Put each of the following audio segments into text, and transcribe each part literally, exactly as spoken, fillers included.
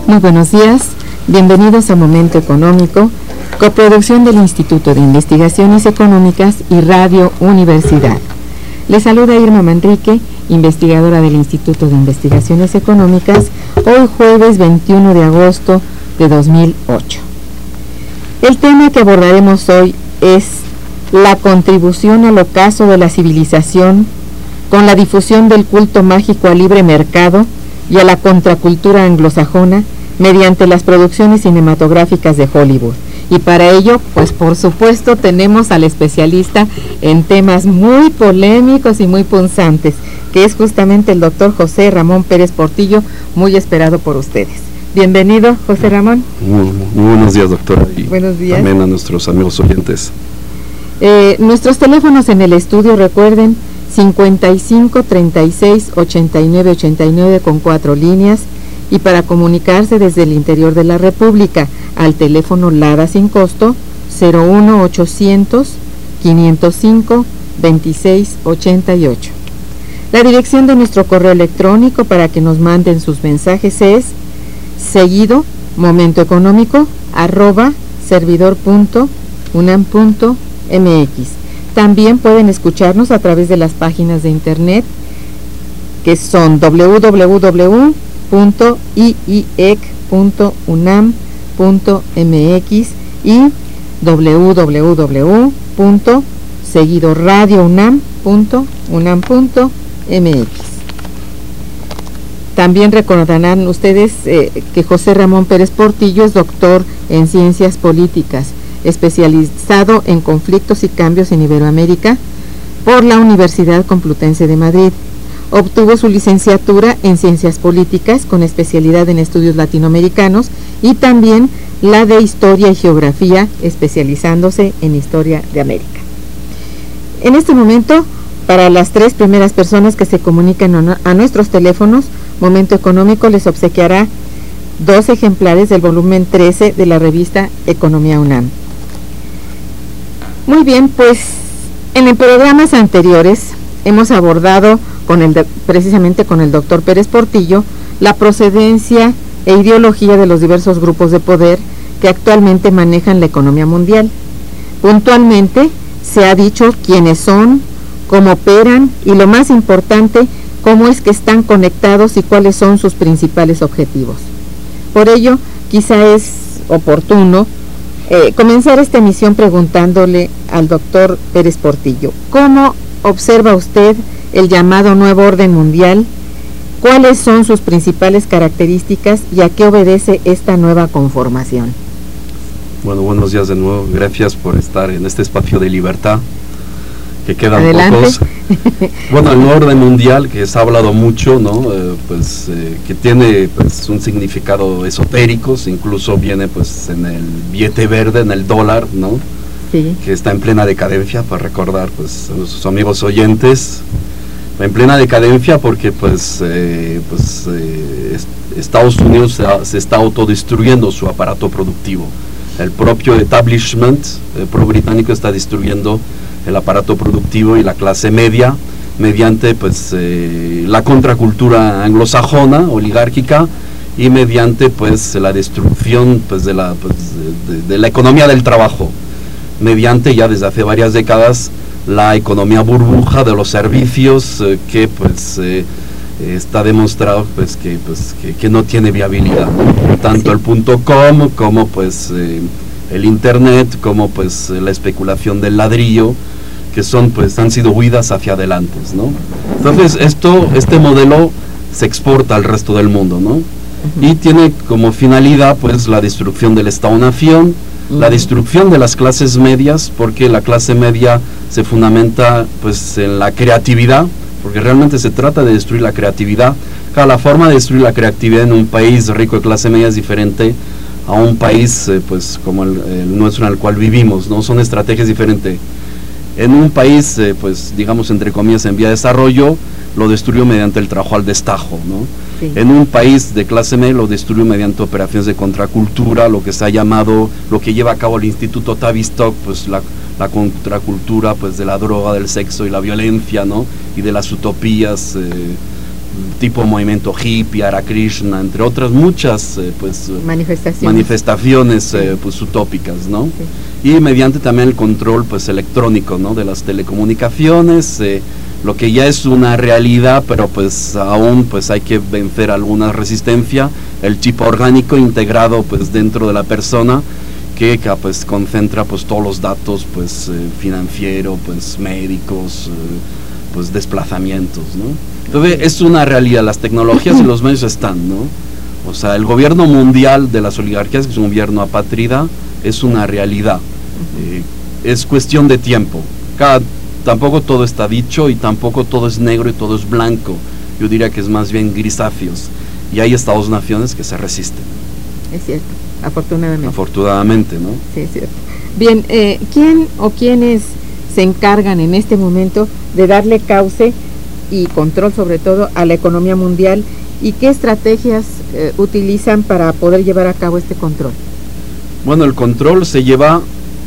Muy buenos días, bienvenidos a Momento Económico, coproducción del Instituto de Investigaciones Económicas y Radio Universidad. Les saluda Irma Manrique, investigadora del Instituto de Investigaciones Económicas, hoy jueves veintiuno de agosto de dos mil ocho. El tema que abordaremos hoy es la contribución al ocaso de la civilización con la difusión del culto mágico al libre mercado y a la contracultura anglosajona mediante las producciones cinematográficas de Hollywood. Y para ello, pues por supuesto, tenemos al especialista en temas muy polémicos y muy punzantes, que es justamente el doctor José Ramón Pérez Portillo, muy esperado por ustedes. Bienvenido, José Ramón. Muy, muy buenos días, doctora. Y buenos días. También a nuestros amigos oyentes. Eh, nuestros teléfonos en el estudio, recuerden, cincuenta y cinco, treinta y seis, ochenta y nueve, ochenta y nueve con cuatro líneas, y para comunicarse desde el interior de la República al teléfono LADA sin costo cero uno ochocientos, quinientos cinco, veintiséis ochenta y ocho. La dirección de nuestro correo electrónico para que nos manden sus mensajes es seguido momentoeconómico arroba servidor punto unam punto mx. También pueden escucharnos a través de las páginas de internet que son doble u doble u doble u punto i i e c punto unam punto mx y doble u doble u doble u punto seguido radio unam punto unam punto mx. También recordarán ustedes eh, que José Ramón Pérez Portillo es doctor en Ciencias Políticas, especializado en conflictos y cambios en Iberoamérica por la Universidad Complutense de Madrid. Obtuvo su licenciatura en Ciencias Políticas con especialidad en estudios latinoamericanos y también la de Historia y Geografía, especializándose en Historia de América. En este momento, para las tres primeras personas que se comunican a nuestros teléfonos, Momento Económico les obsequiará dos ejemplares del volumen trece de la revista Economía UNAM. Muy bien, pues en programas anteriores hemos abordado con el de, precisamente con el doctor Pérez Portillo la procedencia e ideología de los diversos grupos de poder que actualmente manejan la economía mundial. Puntualmente se ha dicho quiénes son, cómo operan y lo más importante, cómo es que están conectados y cuáles son sus principales objetivos. Por ello, quizá es oportuno eh, comenzar esta emisión preguntándole al doctor Pérez Portillo, ¿cómo observa usted el llamado nuevo orden mundial? ¿Cuáles son sus principales características y a qué obedece esta nueva conformación? Bueno, buenos días de nuevo. Gracias por estar en este espacio de libertad, que quedan Adelante. Pocos. Bueno, el nuevo orden mundial, que se ha hablado mucho, ¿no? Eh, pues eh, que tiene pues un significado esotérico, incluso viene pues en el billete verde, en el dólar, ¿no? Sí. Que está en plena decadencia, para recordar pues a nuestros amigos oyentes, en plena decadencia porque pues, eh, pues eh, Estados Unidos se, se está autodestruyendo su aparato productivo. El propio establishment eh, pro-británico está destruyendo el aparato productivo y la clase media mediante pues eh, la contracultura anglosajona, oligárquica, y mediante pues la destrucción pues de la, pues, de, de la economía del trabajo, mediante ya desde hace varias décadas la economía burbuja de los servicios eh, que pues eh, está demostrado pues que pues que, que no tiene viabilidad, ¿no? Tanto el punto com como pues eh, el internet, como pues la especulación del ladrillo, que son pues han sido huidas hacia adelante, ¿no? Entonces esto este modelo se exporta al resto del mundo, ¿no? Y tiene como finalidad pues la destrucción del Estado-nación, la destrucción de las clases medias, porque la clase media se fundamenta pues en la creatividad, porque realmente se trata de destruir la creatividad. Cada forma de destruir la creatividad en un país rico de clase media es diferente a un país eh, pues como el, el nuestro en el cual vivimos, ¿no? Son estrategias diferentes. En un país eh, pues digamos entre comillas en vía de desarrollo, lo destruyó mediante el trabajo al destajo, ¿no? Sí. En un país de clase media lo destruyó mediante operaciones de contracultura, lo que se ha llamado, lo que lleva a cabo el Instituto Tavistock, pues la, la contracultura pues de la droga, del sexo y la violencia, ¿no? Y de las utopías eh, tipo movimiento hippie, Hare Krishna, entre otras muchas eh, pues manifestaciones, manifestaciones eh, pues utópicas, ¿no? Sí. Y mediante también el control pues electrónico, ¿no? De las telecomunicaciones, eh, lo que ya es una realidad, pero pues aún pues hay que vencer alguna resistencia, el chip orgánico integrado pues dentro de la persona, que, que pues concentra pues todos los datos pues eh, financieros, pues médicos, eh, pues desplazamientos, ¿no? Entonces es una realidad, las tecnologías y los medios están, ¿no? O sea, el gobierno mundial de las oligarquías, que es un gobierno apátrida, es una realidad, eh, es cuestión de tiempo. Cada, tampoco todo está dicho y tampoco todo es negro y todo es blanco, yo diría que es más bien grisáceos, y hay estados-naciones que se resisten. Es cierto, afortunadamente. Afortunadamente, ¿no? Sí, es cierto. Bien, eh, ¿quién o quiénes se encargan en este momento de darle cauce y control sobre todo a la economía mundial, y qué estrategias eh, utilizan para poder llevar a cabo este control? Bueno, el control se lleva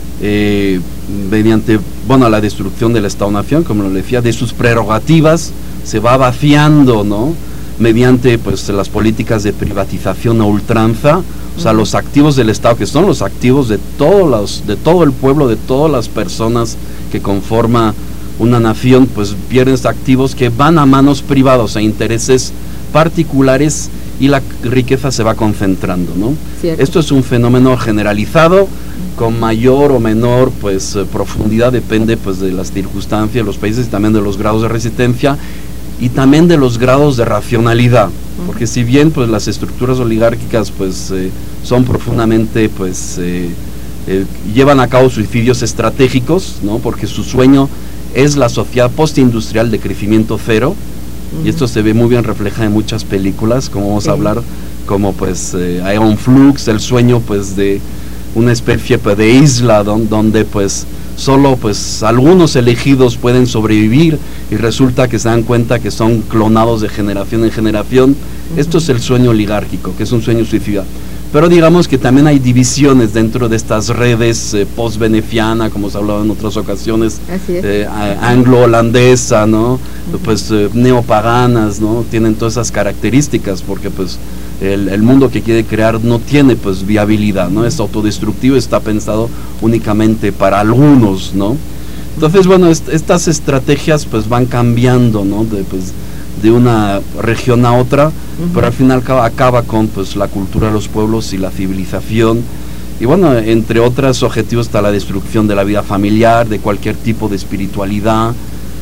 eh, mediante, bueno, la destrucción del Estado-Nación, como lo decía, de sus prerrogativas, se va vaciando, ¿no? Mediante pues las políticas de privatización a ultranza, o sea, los activos del Estado, que son los activos de todos los, de todo el pueblo, de todas las personas que conforman una nación, pues pierden activos que van a manos privadas, a intereses particulares, y la riqueza se va concentrando, ¿no? Cierto. Esto es un fenómeno generalizado, con mayor o menor pues profundidad, depende pues de las circunstancias de los países y también de los grados de resistencia y también de los grados de racionalidad, porque si bien pues las estructuras oligárquicas pues eh, son profundamente pues eh, eh, llevan a cabo suicidios estratégicos, ¿no? Porque su sueño es la sociedad postindustrial de crecimiento cero, uh-huh. Y esto se ve muy bien reflejado en muchas películas, como vamos sí. a hablar, como pues eh, Aeon Flux, el sueño pues de una especie pues, de isla don, donde pues solo pues algunos elegidos pueden sobrevivir, y resulta que se dan cuenta que son clonados de generación en generación. Uh-huh. Esto es el sueño oligárquico, que es un sueño suicida. Pero digamos que también hay divisiones dentro de estas redes eh, post-veneciana, como se ha hablado en otras ocasiones, eh, anglo-holandesa, ¿no? Uh-huh. Pues eh, neopaganas, ¿no? Tienen todas esas características, porque pues el, el mundo que quiere crear no tiene pues viabilidad, ¿no? Es autodestructivo, está pensado únicamente para algunos, ¿no? Entonces, bueno, est estas estrategias pues van cambiando, ¿no? De, pues, de una región a otra, uh-huh. Pero al final acaba, acaba con pues la cultura de los pueblos y la civilización, y bueno, entre otros objetivos está la destrucción de la vida familiar, de cualquier tipo de espiritualidad,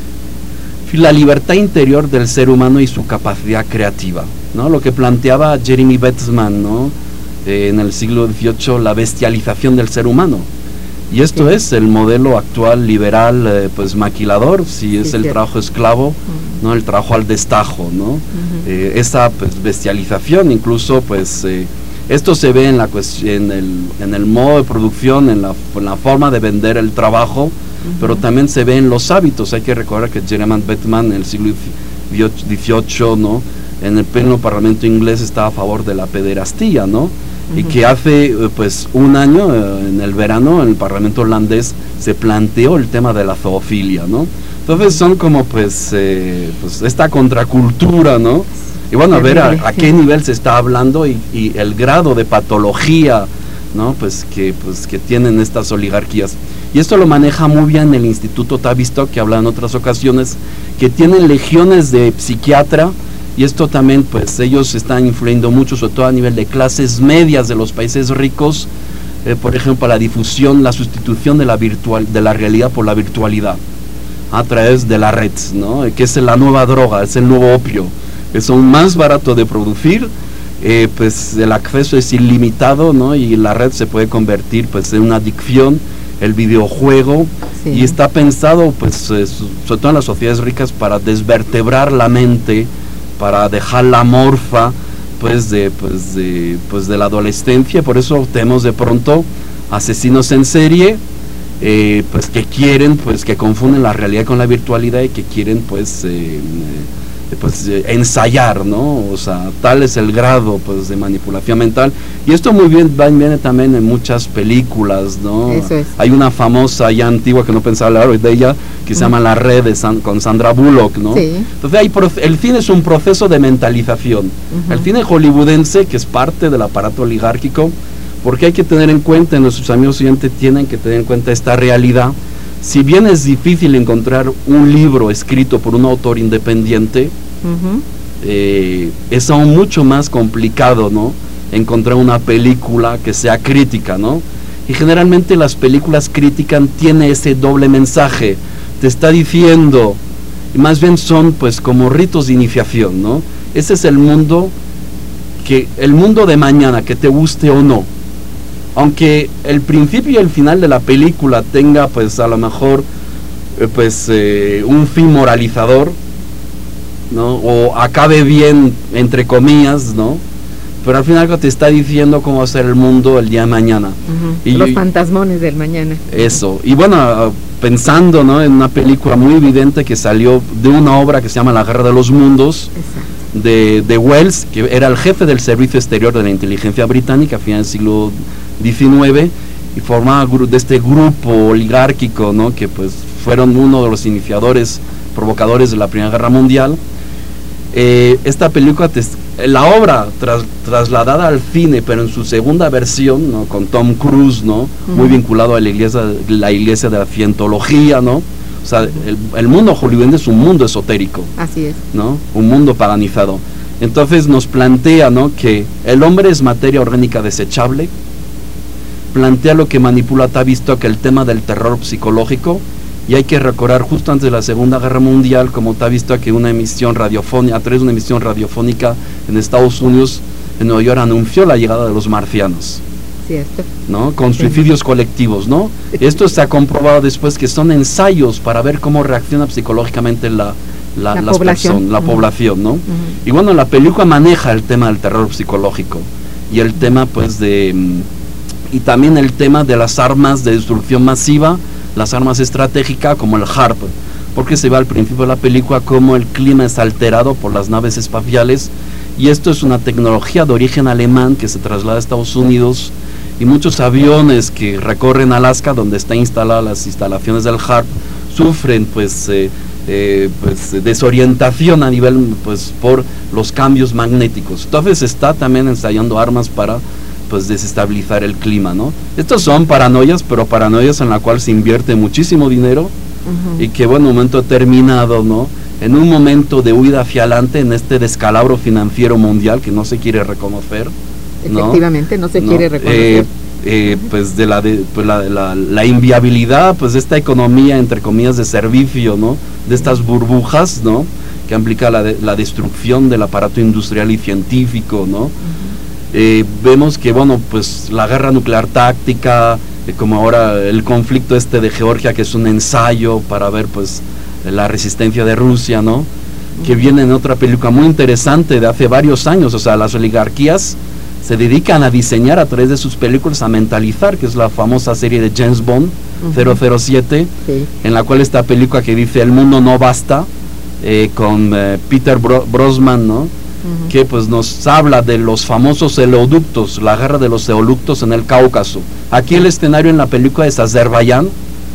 la libertad interior del ser humano y su capacidad creativa, ¿no? Lo que planteaba Jeremy Bentham, ¿no? Eh, en el siglo dieciocho, la bestialización del ser humano. Y esto sí. es el modelo actual liberal, eh, pues maquilador, si es sí, el cierto. trabajo esclavo, uh-huh. no el trabajo al destajo, ¿no? Uh-huh. eh, esa pues bestialización, incluso pues eh, esto se ve en la en el en el modo de producción, en la, en la forma de vender el trabajo, uh-huh. pero también se ve en los hábitos. Hay que recordar que Jeremy Bentham en el siglo dieciocho, ¿no? En el pleno parlamento inglés estaba a favor de la pederastía, ¿no? Y que hace pues un año, eh, en el verano, en el Parlamento holandés se planteó el tema de la zoofilia, ¿no? Entonces son como pues, eh, pues esta contracultura, ¿no? Y bueno, a ver a, a qué nivel se está hablando, y, y el grado de patología, ¿no? Pues que, pues que tienen estas oligarquías. Y esto lo maneja muy bien el Instituto Tavistock, que habla en otras ocasiones, que tienen legiones de psiquiatra. Y esto también, pues, ellos están influyendo mucho, sobre todo a nivel de clases medias de los países ricos, eh, por ejemplo, la difusión, la sustitución de la virtual, de la realidad por la virtualidad, a través de la red, ¿no? Que es la nueva droga, es el nuevo opio, que son más barato de producir, eh, pues el acceso es ilimitado, ¿no? Y la red se puede convertir, pues, en una adicción, el videojuego, sí. Y está pensado, pues, eh, sobre todo en las sociedades ricas, para desvertebrar la mente, para dejarla amorfa pues de pues de pues de la adolescencia. Por eso tenemos de pronto asesinos en serie, eh, pues que quieren, pues que confunden la realidad con la virtualidad, y que quieren pues eh, pues eh, ensayar, ¿no? O sea, tal es el grado pues de manipulación mental, y esto muy bien va, viene también en muchas películas, ¿no? Eso es. Hay una famosa ya antigua que no pensaba hablar hoy de ella, que se uh-huh. llama La Red de San, con Sandra Bullock, ¿no? Sí. Entonces hay el cine es un proceso de mentalización. Uh-huh. El cine hollywoodense, que es parte del aparato oligárquico, porque hay que tener en cuenta, nuestros amigos oyentes tienen que tener en cuenta esta realidad. Si bien es difícil encontrar un libro escrito por un autor independiente, uh-huh. eh, es aún mucho más complicado, ¿no?, encontrar una película que sea crítica, ¿no? Y generalmente las películas críticas tienen ese doble mensaje, te está diciendo, y más bien son pues como ritos de iniciación, ¿no? Ese es el mundo, que el mundo de mañana, que te guste o no. Aunque el principio y el final de la película tenga pues a lo mejor eh, pues eh, un fin moralizador, ¿no?, o acabe bien entre comillas, ¿no?, pero al final te está diciendo cómo va a ser el mundo el día de mañana. Uh-huh. Y los fantasmones del mañana. Eso. Y bueno, pensando, ¿no?, en una película muy evidente que salió de una obra que se llama La Guerra de los Mundos, de, de Wells, que era el jefe del servicio exterior de la inteligencia británica a finales del siglo diecinueve, y formaba de este grupo oligárquico, ¿no?, que pues fueron uno de los iniciadores, provocadores de la Primera Guerra Mundial. Eh, esta película, te, la obra tras, trasladada al cine, pero en su segunda versión, ¿no?, con Tom Cruise, ¿no?, uh-huh. muy vinculado a la iglesia, la iglesia de la cientología, ¿no? O sea, el, el mundo hollywoodense es un mundo esotérico. Así es. ¿No? Un mundo paganizado. Entonces nos plantea, ¿no?, que el hombre es materia orgánica desechable. Plantea lo que manipula Tavistock, el tema del terror psicológico, y hay que recordar justo antes de la Segunda Guerra Mundial, como Tavistock, que una emisión radiofónica, a través de una emisión radiofónica en Estados Unidos, en Nueva York, anunció la llegada de los marcianos. Cierto. ¿No? Con suicidios sí. colectivos, ¿no? Esto se ha comprobado después que son ensayos para ver cómo reacciona psicológicamente la, la, la las población, person- la uh-huh. población, ¿no? Uh-huh. Y bueno, la película maneja el tema del terror psicológico y el tema, pues, de y también el tema de las armas de destrucción masiva, las armas estratégicas como el HARP, porque se ve al principio de la película cómo el clima es alterado por las naves espaciales, y esto es una tecnología de origen alemán que se traslada a Estados Unidos, y muchos aviones que recorren Alaska, donde están instaladas las instalaciones del HARP, sufren pues, eh, eh, pues desorientación a nivel, pues, por los cambios magnéticos. Entonces está también ensayando armas para, pues, desestabilizar el clima, ¿no? Estos son paranoias, pero paranoias en la cual se invierte muchísimo dinero, uh-huh. y que, bueno, un momento determinado, ¿no?, en un momento de huida hacia adelante, en este descalabro financiero mundial que no se quiere reconocer, ¿no? Efectivamente, no se ¿no? quiere reconocer. Eh, eh, uh-huh. Pues de la, de, pues la, la, la inviabilidad, pues de esta economía, entre comillas, de servicio, ¿no?, de estas burbujas, ¿no?, que implica la, de, la destrucción del aparato industrial y científico, ¿no? Uh-huh. Eh, vemos que, bueno, pues la guerra nuclear táctica, eh, como ahora el conflicto este de Georgia, que es un ensayo para ver, pues, la resistencia de Rusia, ¿no? Uh-huh. Que viene en otra película muy interesante de hace varios años. O sea, las oligarquías se dedican a diseñar a través de sus películas, a mentalizar, que es la famosa serie de James Bond, uh-huh. cero cero siete, sí. en la cual esta película que dice El mundo no basta, eh, con eh, Peter Bro- Brosnan, ¿no? Uh-huh. Que pues nos habla de los famosos oleoductos, la guerra de los oleoductos en el Cáucaso. Aquí el escenario en la película es Azerbaiyán,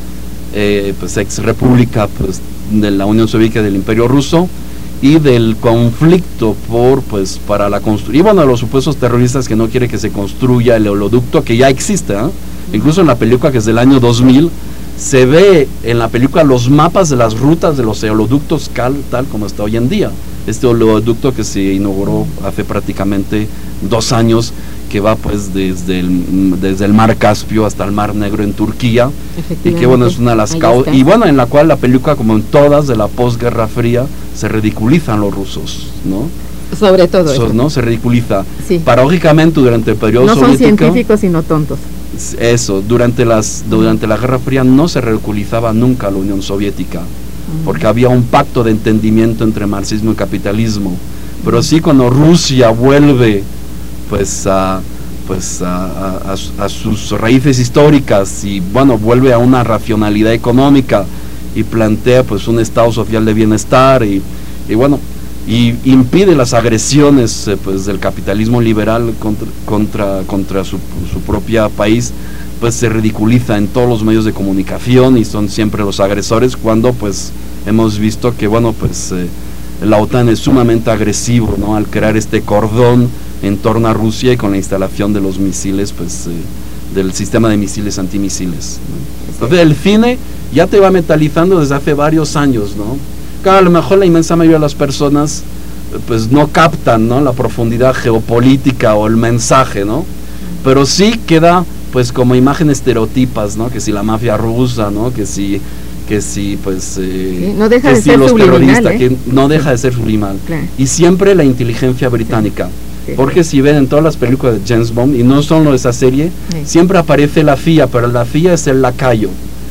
eh, pues ex república, pues, de la Unión Soviética, del Imperio Ruso, y del conflicto por, pues, para la construcción, y bueno, los supuestos terroristas que no quieren que se construya el oleoducto, que ya existe, ¿eh? Uh-huh. Incluso en la película, que es del año dos mil, se ve en la película los mapas de las rutas de los oleoductos cal, tal como está hoy en día. Este oleoducto que se inauguró hace prácticamente dos años, que va pues desde el, desde el mar Caspio hasta el mar Negro en Turquía, y que bueno, es una de las causas, y bueno, en la cual la película, como en todas de la posguerra fría, se ridiculizan los rusos, ¿no? Sobre todo so, eso. ¿no? Se ridiculiza. Sí. Paradójicamente, durante el periodo no soviético... No son científicos, sino tontos. Eso, durante, las, durante la Guerra Fría no se ridiculizaba nunca la Unión Soviética, uh-huh. porque había un pacto de entendimiento entre marxismo y capitalismo. Pero sí, cuando Rusia vuelve pues a, pues a, a, a, a sus raíces históricas, y bueno, vuelve a una racionalidad económica y plantea pues un estado social de bienestar, y, y bueno, y impide las agresiones eh, pues del capitalismo liberal contra contra, contra su, su propio país, pues se ridiculiza en todos los medios de comunicación y son siempre los agresores, cuando pues hemos visto que bueno pues eh, la OTAN es sumamente agresivo, ¿no?, al crear este cordón en torno a Rusia y con la instalación de los misiles, pues eh, del sistema de misiles antimisiles, ¿no? Entonces el cine ya te va metalizando desde hace varios años, ¿no? Claro, a lo mejor la inmensa mayoría de las personas pues no captan, ¿no?, la profundidad geopolítica o el mensaje, ¿no? Pero sí queda pues como imágenes estereotipas, ¿no?, que si la mafia rusa, ¿no?, que si que si pues eh, sí, no deja que de si ser los terroristas, ¿eh? que no deja de ser subliminal. Claro. Y siempre la inteligencia británica. Sí. Porque si ven en todas las películas de James Bond, y no solo esa serie, sí, siempre aparece la C I A, pero la C I A es el lacayo,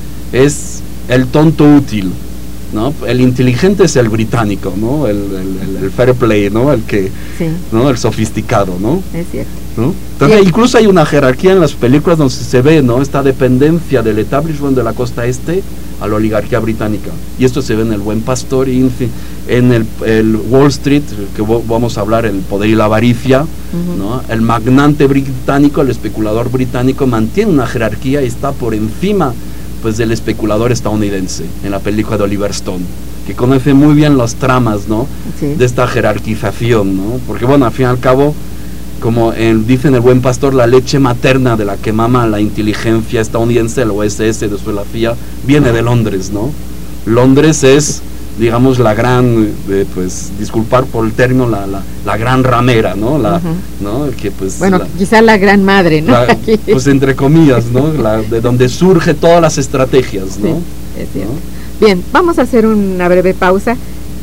es el tonto útil, ¿no? El inteligente es el británico, ¿no? El, el, el fair play, ¿no? El que, sí, ¿no?, el sofisticado, ¿no? Es cierto. ¿No? Entonces, sí, incluso hay una jerarquía en las películas donde se ve, ¿no?, esta dependencia del establishment de la costa este a la oligarquía británica, y esto se ve en El Buen Pastor y en el, el Wall Street, que vamos a hablar, El Poder y la Avaricia, uh-huh, ¿no? El magnate británico, el especulador británico mantiene una jerarquía y está por encima pues del especulador estadounidense, en la película de Oliver Stone, que conoce muy bien las tramas, ¿no?, sí, de esta jerarquización, ¿no? Porque bueno, al fin y al cabo, como en, dice en El Buen Pastor, la leche materna de la que mama la inteligencia estadounidense, el O S S, después la C I A, viene de Londres, ¿no? Londres es, digamos, la gran, eh, pues, disculpar por el término, la, la, la gran ramera, ¿no? La, uh-huh, ¿no? Que, pues, bueno, la, quizá la gran madre, ¿no? La, pues entre comillas, ¿no? La, de donde surge todas las estrategias, ¿no? Sí, es cierto. ¿No? Bien, vamos a hacer una breve pausa.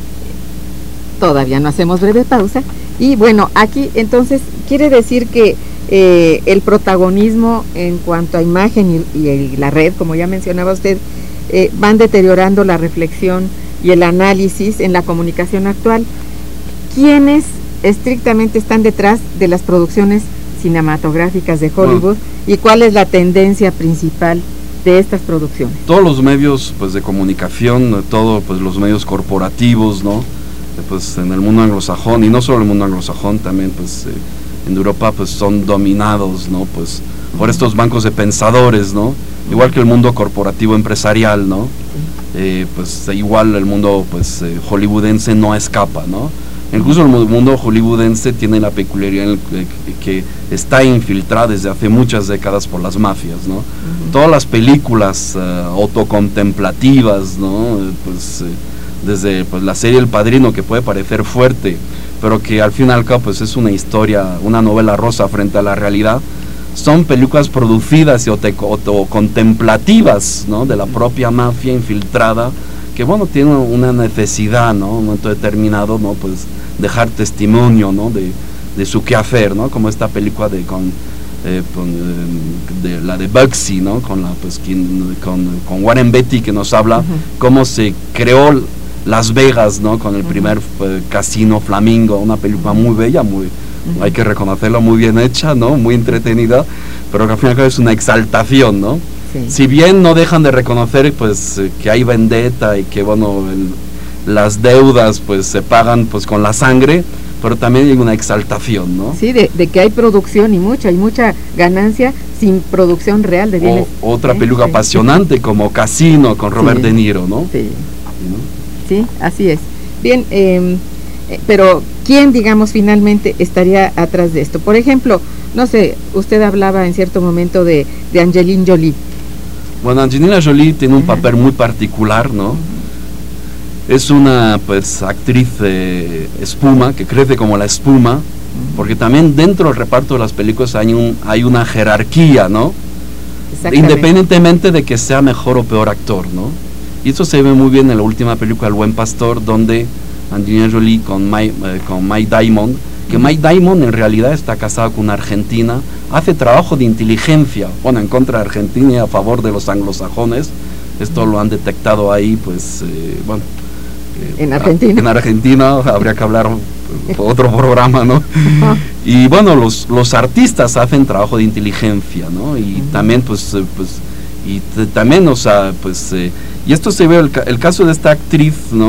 Todavía no hacemos breve pausa. Y bueno, aquí entonces quiere decir que eh, el protagonismo en cuanto a imagen y, y la red, como ya mencionaba usted, eh, van deteriorando la reflexión y el análisis en la comunicación actual. ¿Quiénes estrictamente están detrás de las producciones cinematográficas de Hollywood, bueno, y cuál es la tendencia principal de estas producciones? Todos los medios pues de comunicación, todos pues los medios corporativos, ¿no?, pues en el mundo anglosajón, y no solo en el mundo anglosajón, también pues eh, en Europa pues son dominados, ¿no?, pues por estos bancos de pensadores, ¿no?, igual que el mundo corporativo empresarial, ¿no?, eh, pues igual el mundo pues eh, hollywoodense no escapa, ¿no? Incluso el mundo hollywoodense tiene la peculiaridad que, que está infiltrada desde hace muchas décadas por las mafias, ¿no? Uh-huh. Todas las películas uh, autocontemplativas, ¿no?, pues eh, desde pues, la serie El Padrino, que puede parecer fuerte, pero que al fin y al cabo pues, es una historia, una novela rosa frente a la realidad, son películas producidas y contemplativas, ¿no?, de la propia mafia infiltrada, que bueno, tiene una necesidad, ¿no?, en un momento determinado, ¿no?, pues dejar testimonio, ¿no?, de, de su quehacer, ¿no?, como esta película de con Eh, con, eh, de, la de Bugsy, ¿no?, con, la, pues, quien, con, con Warren Beatty, que nos habla, uh-huh, cómo se creó Las Vegas, ¿no?, con el uh-huh, primer eh, casino Flamingo, una película muy bella, muy, uh-huh, hay que reconocerlo, muy bien hecha, ¿no?, muy entretenida, pero que al final es una exaltación, ¿no? Sí. Si bien no dejan de reconocer pues eh, que hay vendetta y que bueno, el, las deudas pues se pagan pues con la sangre, pero también hay una exaltación, ¿no? Sí, de, de que hay producción y mucha, hay mucha ganancia sin producción real de bienes. O, otra ¿eh? película sí, apasionante sí, como Casino con Robert sí, De Niro, ¿no? Sí, ¿no? Sí, así es. Bien, eh, pero ¿quién, digamos, finalmente estaría atrás de esto? Por ejemplo, no sé, usted hablaba en cierto momento de, de Angelina Jolie. Bueno, Angelina Jolie tiene un Ajá. papel muy particular, ¿no? Es una pues actriz eh, espuma, que crece como la espuma, porque también dentro del reparto de las películas hay, un, hay una jerarquía, ¿no? Independientemente de que sea mejor o peor actor, ¿no? Y eso se ve muy bien en la última película, El Buen Pastor, donde Angelina Jolie con Mike, eh, con Mike Diamond, que Mike Diamond en realidad está casado con una argentina, hace trabajo de inteligencia, bueno, en contra de Argentina y a favor de los anglosajones. Esto lo han detectado ahí, pues, eh, bueno, en Argentina. En Argentina habría que hablar otro programa, ¿no? Uh-huh. Y bueno, los, los artistas hacen trabajo de inteligencia, ¿no? Y uh-huh. también, pues, eh, pues y t- también, o sea, pues, eh, y esto se ve, el, el caso de esta actriz, ¿no?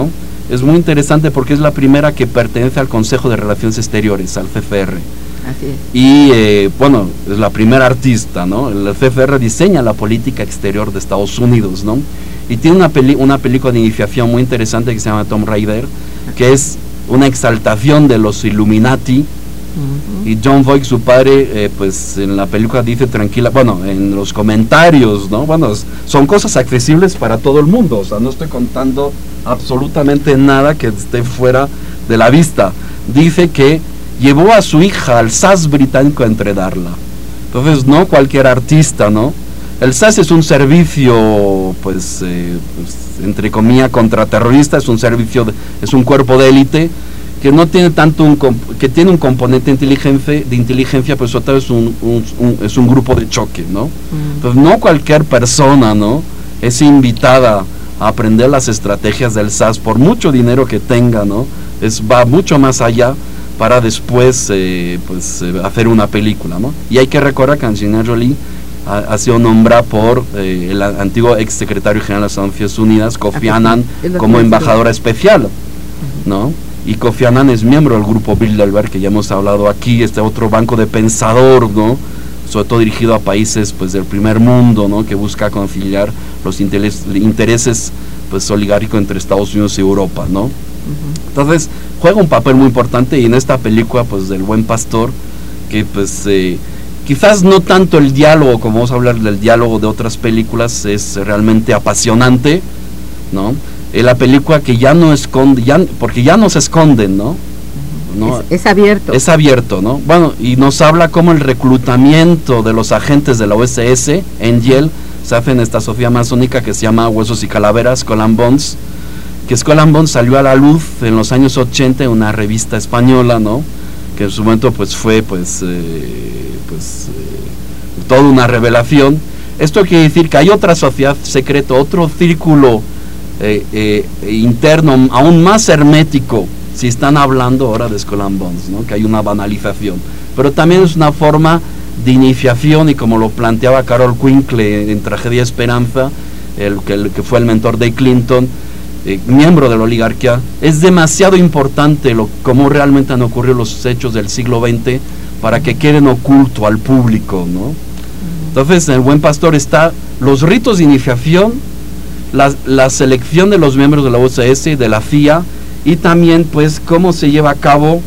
es muy interesante porque es la primera que pertenece al Consejo de Relaciones Exteriores, al C F R. Así es. Y eh, bueno, es la primera artista, ¿no? El C F R diseña la política exterior de Estados Unidos, ¿no? Y tiene una, peli una película de iniciación muy interesante que se llama Tomb Raider, que es una exaltación de los Illuminati. Uh-huh. Y John Voight, su padre, eh, pues en la película dice tranquila, bueno, en los comentarios, ¿no? Bueno, son cosas accesibles para todo el mundo, o sea, no estoy contando absolutamente nada que esté fuera de la vista. Dice que llevó a su hija al S A S británico a entrenarla. Entonces, no cualquier artista, ¿no? El S A S es un servicio, pues, eh, pues entre comillas, contraterrorista, es un servicio, de, es un cuerpo de élite que no tiene tanto un que tiene un componente inteligencia, de inteligencia, pero sobre todo es un, un, un, es un grupo de choque, ¿no? Mm. Entonces, no cualquier persona, ¿no?, es invitada a aprender las estrategias del S A S, por mucho dinero que tenga, ¿no? Es, va mucho más allá para después eh, pues, eh, hacer una película, ¿no? Y hay que recordar que Angelina Jolie ha, ha sido nombrada por eh, el antiguo ex secretario general de las Naciones Unidas, Kofi Annan, como embajadora especial, ¿no? Y Kofi Annan es miembro del grupo Bilderberg, que ya hemos hablado aquí, este otro banco de pensador, ¿no?, sobre todo dirigido a países, pues, del primer mundo, ¿no?, que busca conciliar los interes, intereses, pues, oligárquicos entre Estados Unidos y Europa, ¿no? Uh-huh. Entonces, juega un papel muy importante, y en esta película, pues, del Buen Pastor, que, pues, eh, quizás no tanto el diálogo, como vamos a hablar del diálogo de otras películas, es realmente apasionante, ¿no? En la película que ya no esconde, ya, porque ya no se esconden, ¿no? ¿no? Es, es abierto. Es abierto, ¿no? Bueno, y nos habla cómo el reclutamiento de los agentes de la U S S en Yale se hace en esta sociedad masónica que se llama Huesos y Calaveras, Skull and Bones, que Skull and Bones salió a la luz en los años ochenta en una revista española, ¿no?, que en su momento pues fue pues, eh, pues eh, toda una revelación. Esto quiere decir que hay otra sociedad secreta, otro círculo Eh, eh, interno aún más hermético, si están hablando ahora de Skull and Bones, ¿no?, que hay una banalización, pero también es una forma de iniciación, y como lo planteaba Carol Quinkle en Tragedia Esperanza, el que, el que fue el mentor de Clinton, eh, miembro de la oligarquía, es demasiado importante lo, cómo realmente han ocurrido los hechos del siglo veinte para que queden oculto al público, ¿no? Entonces, en El Buen Pastor está los ritos de iniciación, La, la selección de los miembros de la U S S, de la C I A, y también pues cómo se lleva a cabo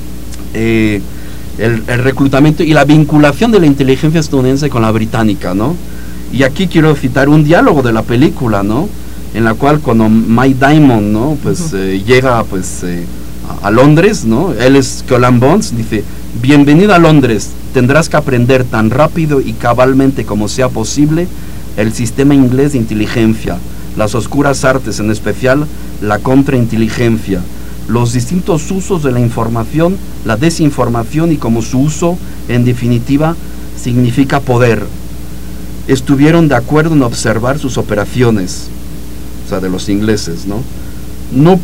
eh, el, el reclutamiento y la vinculación de la inteligencia estadounidense con la británica, ¿no? Y aquí quiero citar un diálogo de la película, ¿no?, en la cual cuando Mike Diamond, ¿no?, pues uh-huh. eh, llega pues eh, a, a Londres, ¿no?, él es Skull and Bones, dice: bienvenido a Londres, tendrás que aprender tan rápido y cabalmente como sea posible el sistema inglés de inteligencia, las oscuras artes, en especial la contrainteligencia, los distintos usos de la información, la desinformación y cómo su uso, en definitiva, significa poder. Estuvieron de acuerdo en observar sus operaciones, o sea, de los ingleses, ¿no? No,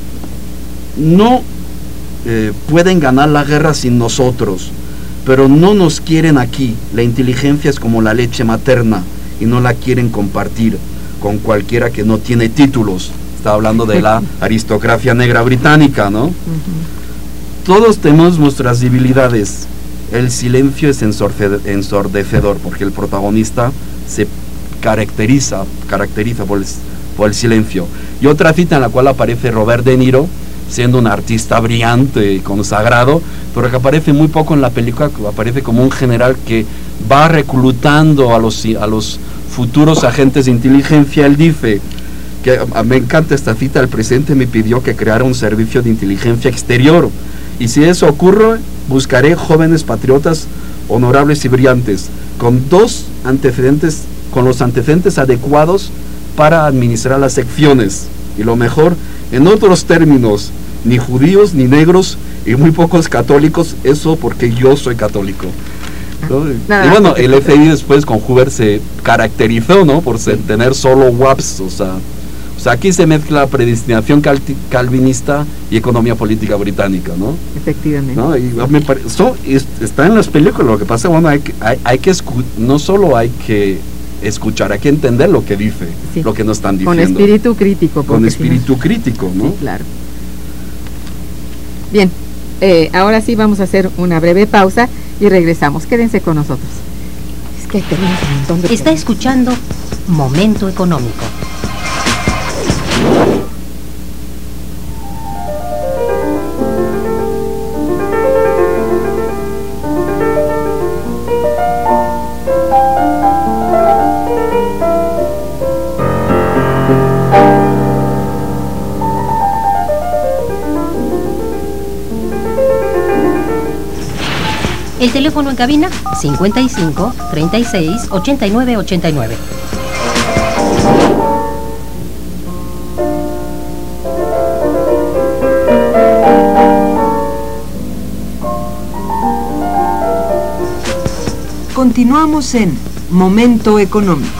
no eh, pueden ganar la guerra sin nosotros, pero no nos quieren aquí. La inteligencia es como la leche materna y no la quieren compartir con cualquiera que no tiene títulos. Está hablando de la aristocracia negra británica, ¿no? Uh-huh. Todos tenemos nuestras debilidades. El silencio es ensordecedor, porque el protagonista se caracteriza, caracteriza por el, por el silencio. Y otra cita en la cual aparece Robert De Niro, siendo un artista brillante y consagrado, pero que aparece muy poco en la película, que aparece como un general que va reclutando a los, a los futuros agentes de inteligencia. Él dice, que me encanta esta cita: el presidente me pidió que creara un servicio de inteligencia exterior, y si eso ocurre, buscaré jóvenes patriotas honorables y brillantes, con dos antecedentes, con los antecedentes adecuados para administrar las secciones, y lo mejor, en otros términos, ni judíos ni negros y muy pocos católicos, eso porque yo soy católico. ¿No? Y bueno, el F B I después con Hoover se caracterizó, ¿no?, por ser, tener solo W A Ps, o sea, o sea, aquí se mezcla predestinación cal, calvinista y economía política británica, ¿no? Efectivamente. ¿No? Y me parece, so, es, está en las películas. Lo que pasa, bueno, hay que, hay, hay que no solo hay que escuchar, hay que entender lo que dice, sí, lo que nos están diciendo. Con espíritu crítico. Con espíritu si no... crítico, ¿no? Sí, claro. Bien, eh, ahora sí vamos a hacer una breve pausa y regresamos. Quédense con nosotros. Es que tenemos un montón de... Está escuchando Momento Económico. El teléfono en cabina cincuenta y cinco, treinta y seis, ochenta y nueve, ochenta y nueve. Continuamos en Momento Económico.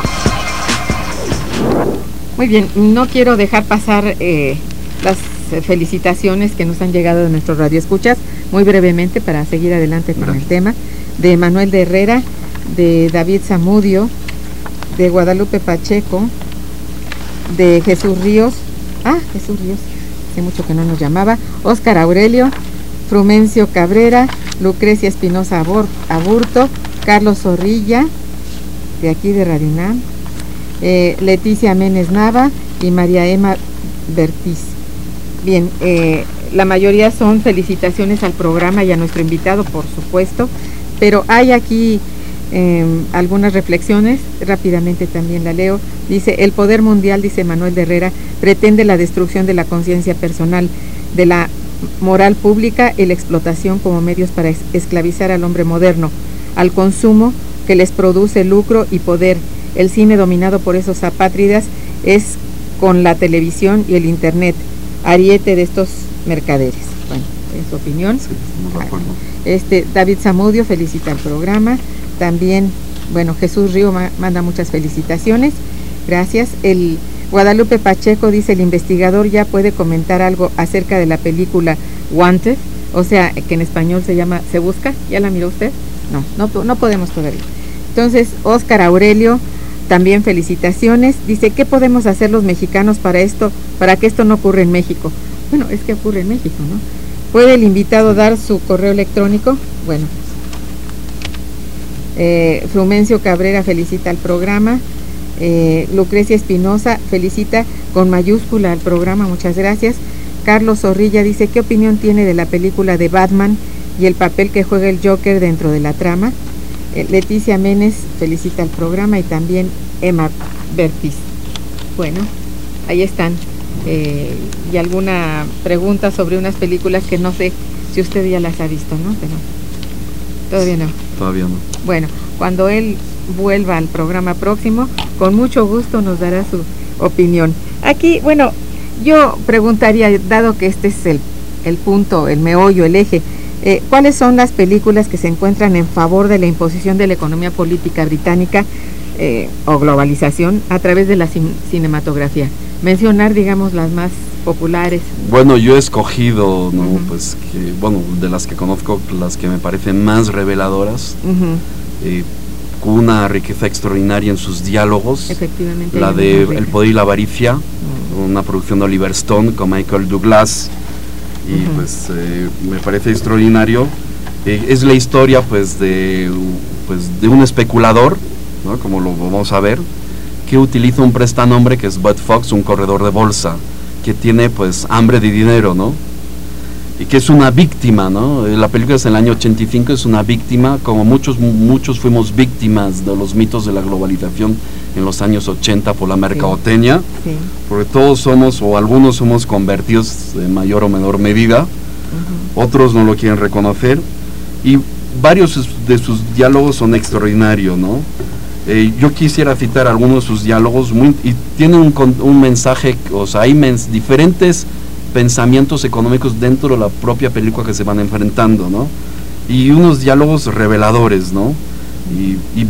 Muy bien, no quiero dejar pasar eh, las felicitaciones que nos han llegado de nuestros radioescuchas, muy brevemente para seguir adelante con Gracias. el tema, de Manuel de Herrera, de David Zamudio, de Guadalupe Pacheco, de Jesús Ríos, ah, Jesús Ríos, hace mucho que no nos llamaba, Óscar Aurelio, Frumencio Cabrera, Lucrecia Espinosa Aburto, Carlos Zorrilla, de aquí de Radio UNAM, eh, Leticia Menes Nava y María Emma Bertiz. Bien, eh, la mayoría son felicitaciones al programa y a nuestro invitado, por supuesto, pero hay aquí eh, algunas reflexiones, rápidamente también la leo. Dice, el poder mundial, dice Manuel de Herrera, pretende la destrucción de la conciencia personal, de la moral pública y la explotación como medios para es esclavizar al hombre moderno, al consumo que les produce lucro y poder. El cine dominado por esos apátridas es con la televisión y el internet, ariete de estos mercaderes. Bueno, es su opinión. Sí, estamos de acuerdo. Este, David Zamudio felicita el programa. También, bueno, Jesús Río ma manda muchas felicitaciones. Gracias. El Guadalupe Pacheco dice, el investigador ya puede comentar algo acerca de la película Wanted, o sea, que en español se llama Se Busca. ¿Ya la miró usted? No, no, no podemos todavía. Entonces, Óscar Aurelio, también felicitaciones. Dice, ¿qué podemos hacer los mexicanos para esto, para que esto no ocurra en México? Bueno, es que ocurre en México, ¿no? ¿Puede el invitado dar su correo electrónico? Bueno. Eh, Frumencio Cabrera felicita al programa. Eh, Lucrecia Espinosa felicita con mayúscula al programa, muchas gracias. Carlos Zorrilla dice, ¿qué opinión tiene de la película de Batman y el papel que juega el Joker dentro de la trama? Eh, Leticia Menes felicita al programa y también Emma Bertiz. Bueno, ahí están. Eh, y alguna pregunta sobre unas películas que no sé si usted ya las ha visto, ¿no? Pero todavía no. Todavía no. Bueno, cuando él vuelva al programa próximo, con mucho gusto nos dará su opinión. Aquí, bueno, yo preguntaría, dado que este es el, el punto, el meollo, el eje, eh, ¿cuáles son las películas que se encuentran en favor de la imposición de la economía política británica eh, o globalización a través de la cin cinematografía? Mencionar, digamos, las más populares. Bueno, yo he escogido, ¿no? Uh-huh. Pues que, bueno, de las que conozco, las que me parecen más reveladoras, uh-huh. eh, con una riqueza extraordinaria en sus diálogos. Efectivamente. La de El poder y la avaricia, uh-huh. una producción de Oliver Stone con Michael Douglas, y uh-huh. pues eh, me parece extraordinario. Eh, es la historia, pues, de, pues, de un especulador, ¿no? Como lo vamos a ver, que utiliza un prestanombre que es Bud Fox, un corredor de bolsa, que tiene pues hambre de dinero, ¿no? Y que es una víctima, ¿no? La película es del año ochenta y cinco, es una víctima, como muchos muchos fuimos víctimas de los mitos de la globalización en los años ochenta por la mercadotecnia, sí. Sí. Porque todos somos, o algunos somos convertidos en mayor o menor medida, uh-huh. otros no lo quieren reconocer, y varios de sus diálogos son extraordinarios, ¿no? Eh, yo quisiera citar algunos de sus diálogos muy, y tienen un, un mensaje, o sea, hay mens, diferentes pensamientos económicos dentro de la propia película que se van enfrentando, ¿no? Y unos diálogos reveladores, ¿no? Y, y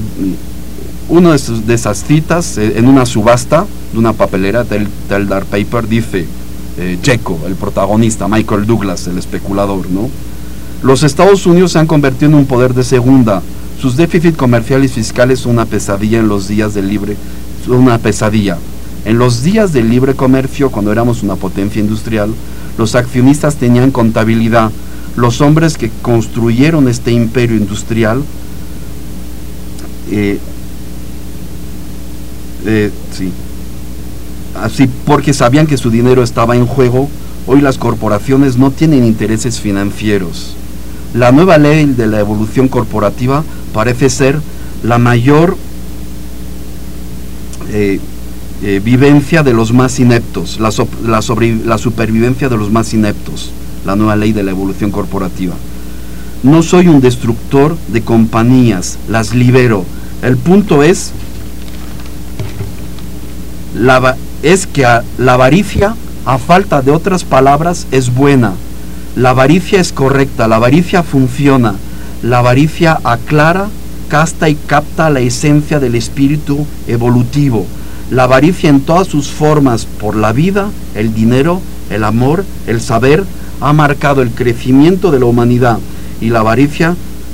uno de, sus, de esas citas, eh, en una subasta de una papelera, del Teldar Paper, dice eh, Checo, el protagonista, Michael Douglas, el especulador, ¿no? Los Estados Unidos se han convertido en un poder de segunda. Sus déficits comerciales y fiscales son una pesadilla en los días del libre, una pesadilla. En los días del libre comercio, cuando éramos una potencia industrial, los accionistas tenían contabilidad. Los hombres que construyeron este imperio industrial, eh, eh, sí, así porque sabían que su dinero estaba en juego. Hoy las corporaciones no tienen intereses financieros. La nueva ley de la evolución corporativa parece ser la mayor eh, eh, vivencia de los más ineptos, la, so, la, sobre, la supervivencia de los más ineptos, la nueva ley de la evolución corporativa. No soy un destructor de compañías, las libero. El punto es, la, es que a, la avaricia, a falta de otras palabras, es buena. La avaricia es correcta, la avaricia funciona, la avaricia aclara, casta y capta la esencia del espíritu evolutivo. La avaricia en todas sus formas por la vida, el dinero, el amor, el saber, ha marcado el crecimiento de la humanidad. Y la avaricia,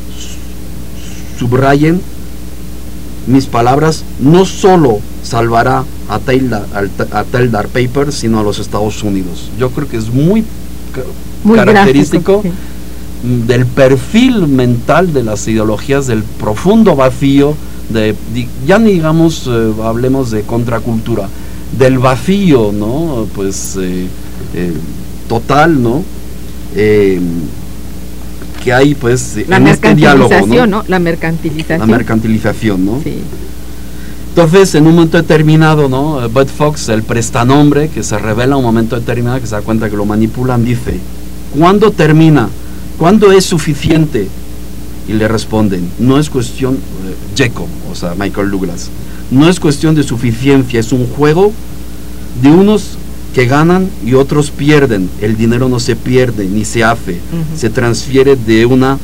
subrayen mis palabras, no solo salvará a Tyler, a Tyler Paper, sino a los Estados Unidos. Yo creo que es muy... Muy característico gráfico, sí, del perfil mental de las ideologías, del profundo vacío, de, de ya ni digamos, eh, hablemos de contracultura, del vacío, ¿no? Pues eh, eh, total, ¿no? Eh, que hay, pues, la en este diálogo, ¿no? ¿no? La mercantilización. La mercantilización, ¿no? Sí. Entonces, en un momento determinado, ¿no? Bud Fox, el prestanombre, que se revela en un momento determinado, que se da cuenta que lo manipulan, dice: ¿cuándo termina? ¿Cuándo es suficiente? Y le responden: no es cuestión, eh, Jekyll, o sea, Michael Douglas, no es cuestión de suficiencia, es un juego de unos que ganan y otros pierden. El dinero no se pierde ni se hace, uh-huh. se transfiere de una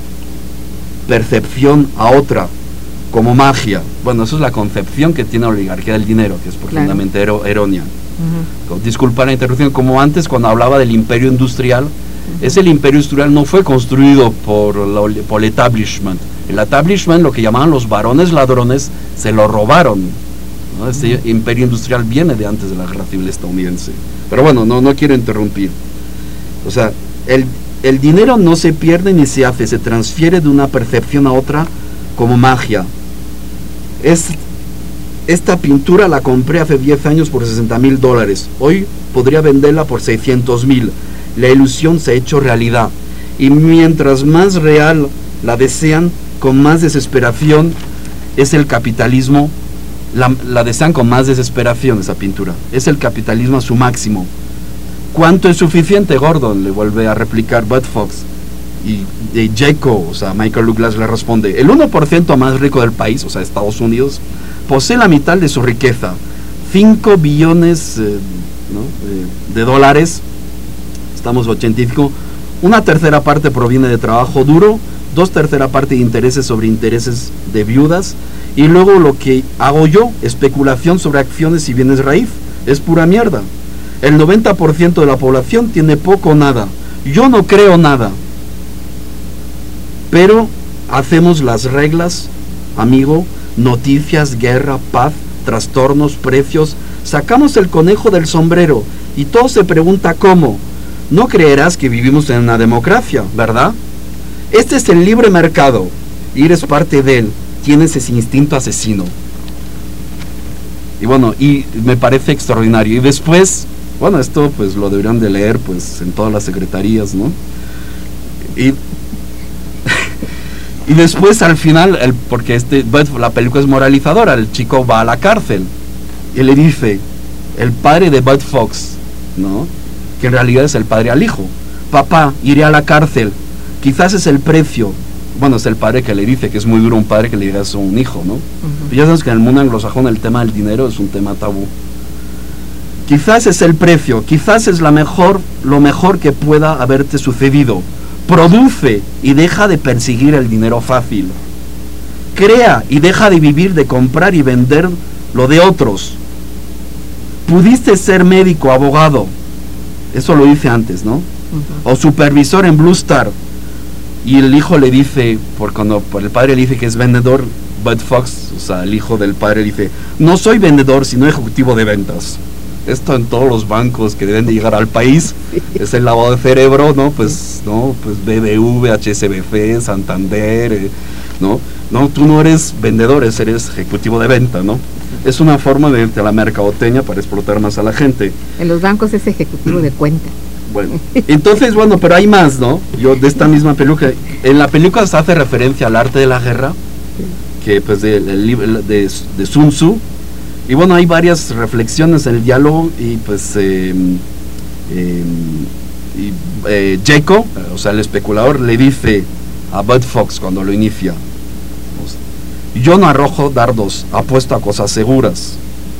percepción a otra, como magia. Bueno, eso es la concepción que tiene la oligarquía del dinero, que es profundamente claro. errónea. Uh-huh. Disculpa la interrupción, como antes cuando hablaba del imperio industrial, uh-huh. ese imperio industrial no fue construido por, la, por el establishment. El establishment, lo que llamaban los varones ladrones, se lo robaron, ¿no? Este uh-huh. imperio industrial viene de antes de la guerra civil estadounidense. Pero bueno, no, no quiero interrumpir. O sea, el, el dinero no se pierde ni se hace, se transfiere de una percepción a otra como magia. Es, esta pintura la compré hace diez años por sesenta mil dólares. Hoy podría venderla por seiscientos mil. La ilusión se ha hecho realidad. Y mientras más real la desean, con más desesperación, es el capitalismo. La, la desean con más desesperación esa pintura. Es el capitalismo a su máximo. ¿Cuánto es suficiente, Gordon? Le vuelve a replicar Bud Fox. Y de Jekyll, o sea, Michael Douglas le responde: el uno por ciento más rico del país, o sea, Estados Unidos, posee la mitad de su riqueza, cinco billones eh, ¿no? eh, de dólares, estamos ochenta y cinco, una tercera parte proviene de trabajo duro, dos tercera parte de intereses sobre intereses de viudas, y luego lo que hago yo, especulación sobre acciones y bienes raíz, es pura mierda. El noventa por ciento de la población tiene poco o nada. Yo no creo nada. Pero hacemos las reglas, amigo, noticias, guerra, paz, trastornos, precios, sacamos el conejo del sombrero y todo se pregunta cómo. No creerás que vivimos en una democracia, ¿verdad? Este es el libre mercado y eres parte de él, tienes ese instinto asesino. Y bueno, y me parece extraordinario. Y después, bueno, esto pues lo deberían de leer pues en todas las secretarías, ¿no? Y Y después al final, el, porque este, la película es moralizadora, el chico va a la cárcel y le dice, el padre de Bud Fox, ¿no? Que en realidad es el padre al hijo: papá, iré a la cárcel, quizás es el precio. Bueno, es el padre que le dice, que es muy duro un padre que le diga eso a un hijo, ¿no? Uh-huh. Ya sabes que en el mundo anglosajón el tema del dinero es un tema tabú. Quizás es el precio, quizás es la mejor, lo mejor que pueda haberte sucedido. Produce y deja de perseguir el dinero fácil. Crea y deja de vivir de comprar y vender lo de otros. Pudiste ser médico, abogado, eso lo hice antes, ¿no? Uh-huh. O supervisor en Blue Star, y el hijo le dice, por cuando por el padre le dice que es vendedor, Bud Fox, o sea, el hijo del padre dice, no soy vendedor, sino ejecutivo de ventas. Esto en todos los bancos que deben de llegar al país, es el lavado de cerebro, ¿no? Pues, ¿no? Pues B B V, H S B C, Santander, eh, ¿no? No, tú no eres vendedor, eres ejecutivo de venta, ¿no? Es una forma de, de la mercadotecnia para explotar más a la gente. En los bancos es ejecutivo de cuenta. Bueno, entonces, bueno, pero hay más, ¿no? Yo de esta misma película, en la película se hace referencia al arte de la guerra, que pues de, de, de, de Sun Tzu, y bueno, hay varias reflexiones en el diálogo, y pues eh, eh, y, eh, Jacob, o sea, el especulador, le dice a Bud Fox cuando lo inicia, yo no arrojo dardos, apuesto a cosas seguras.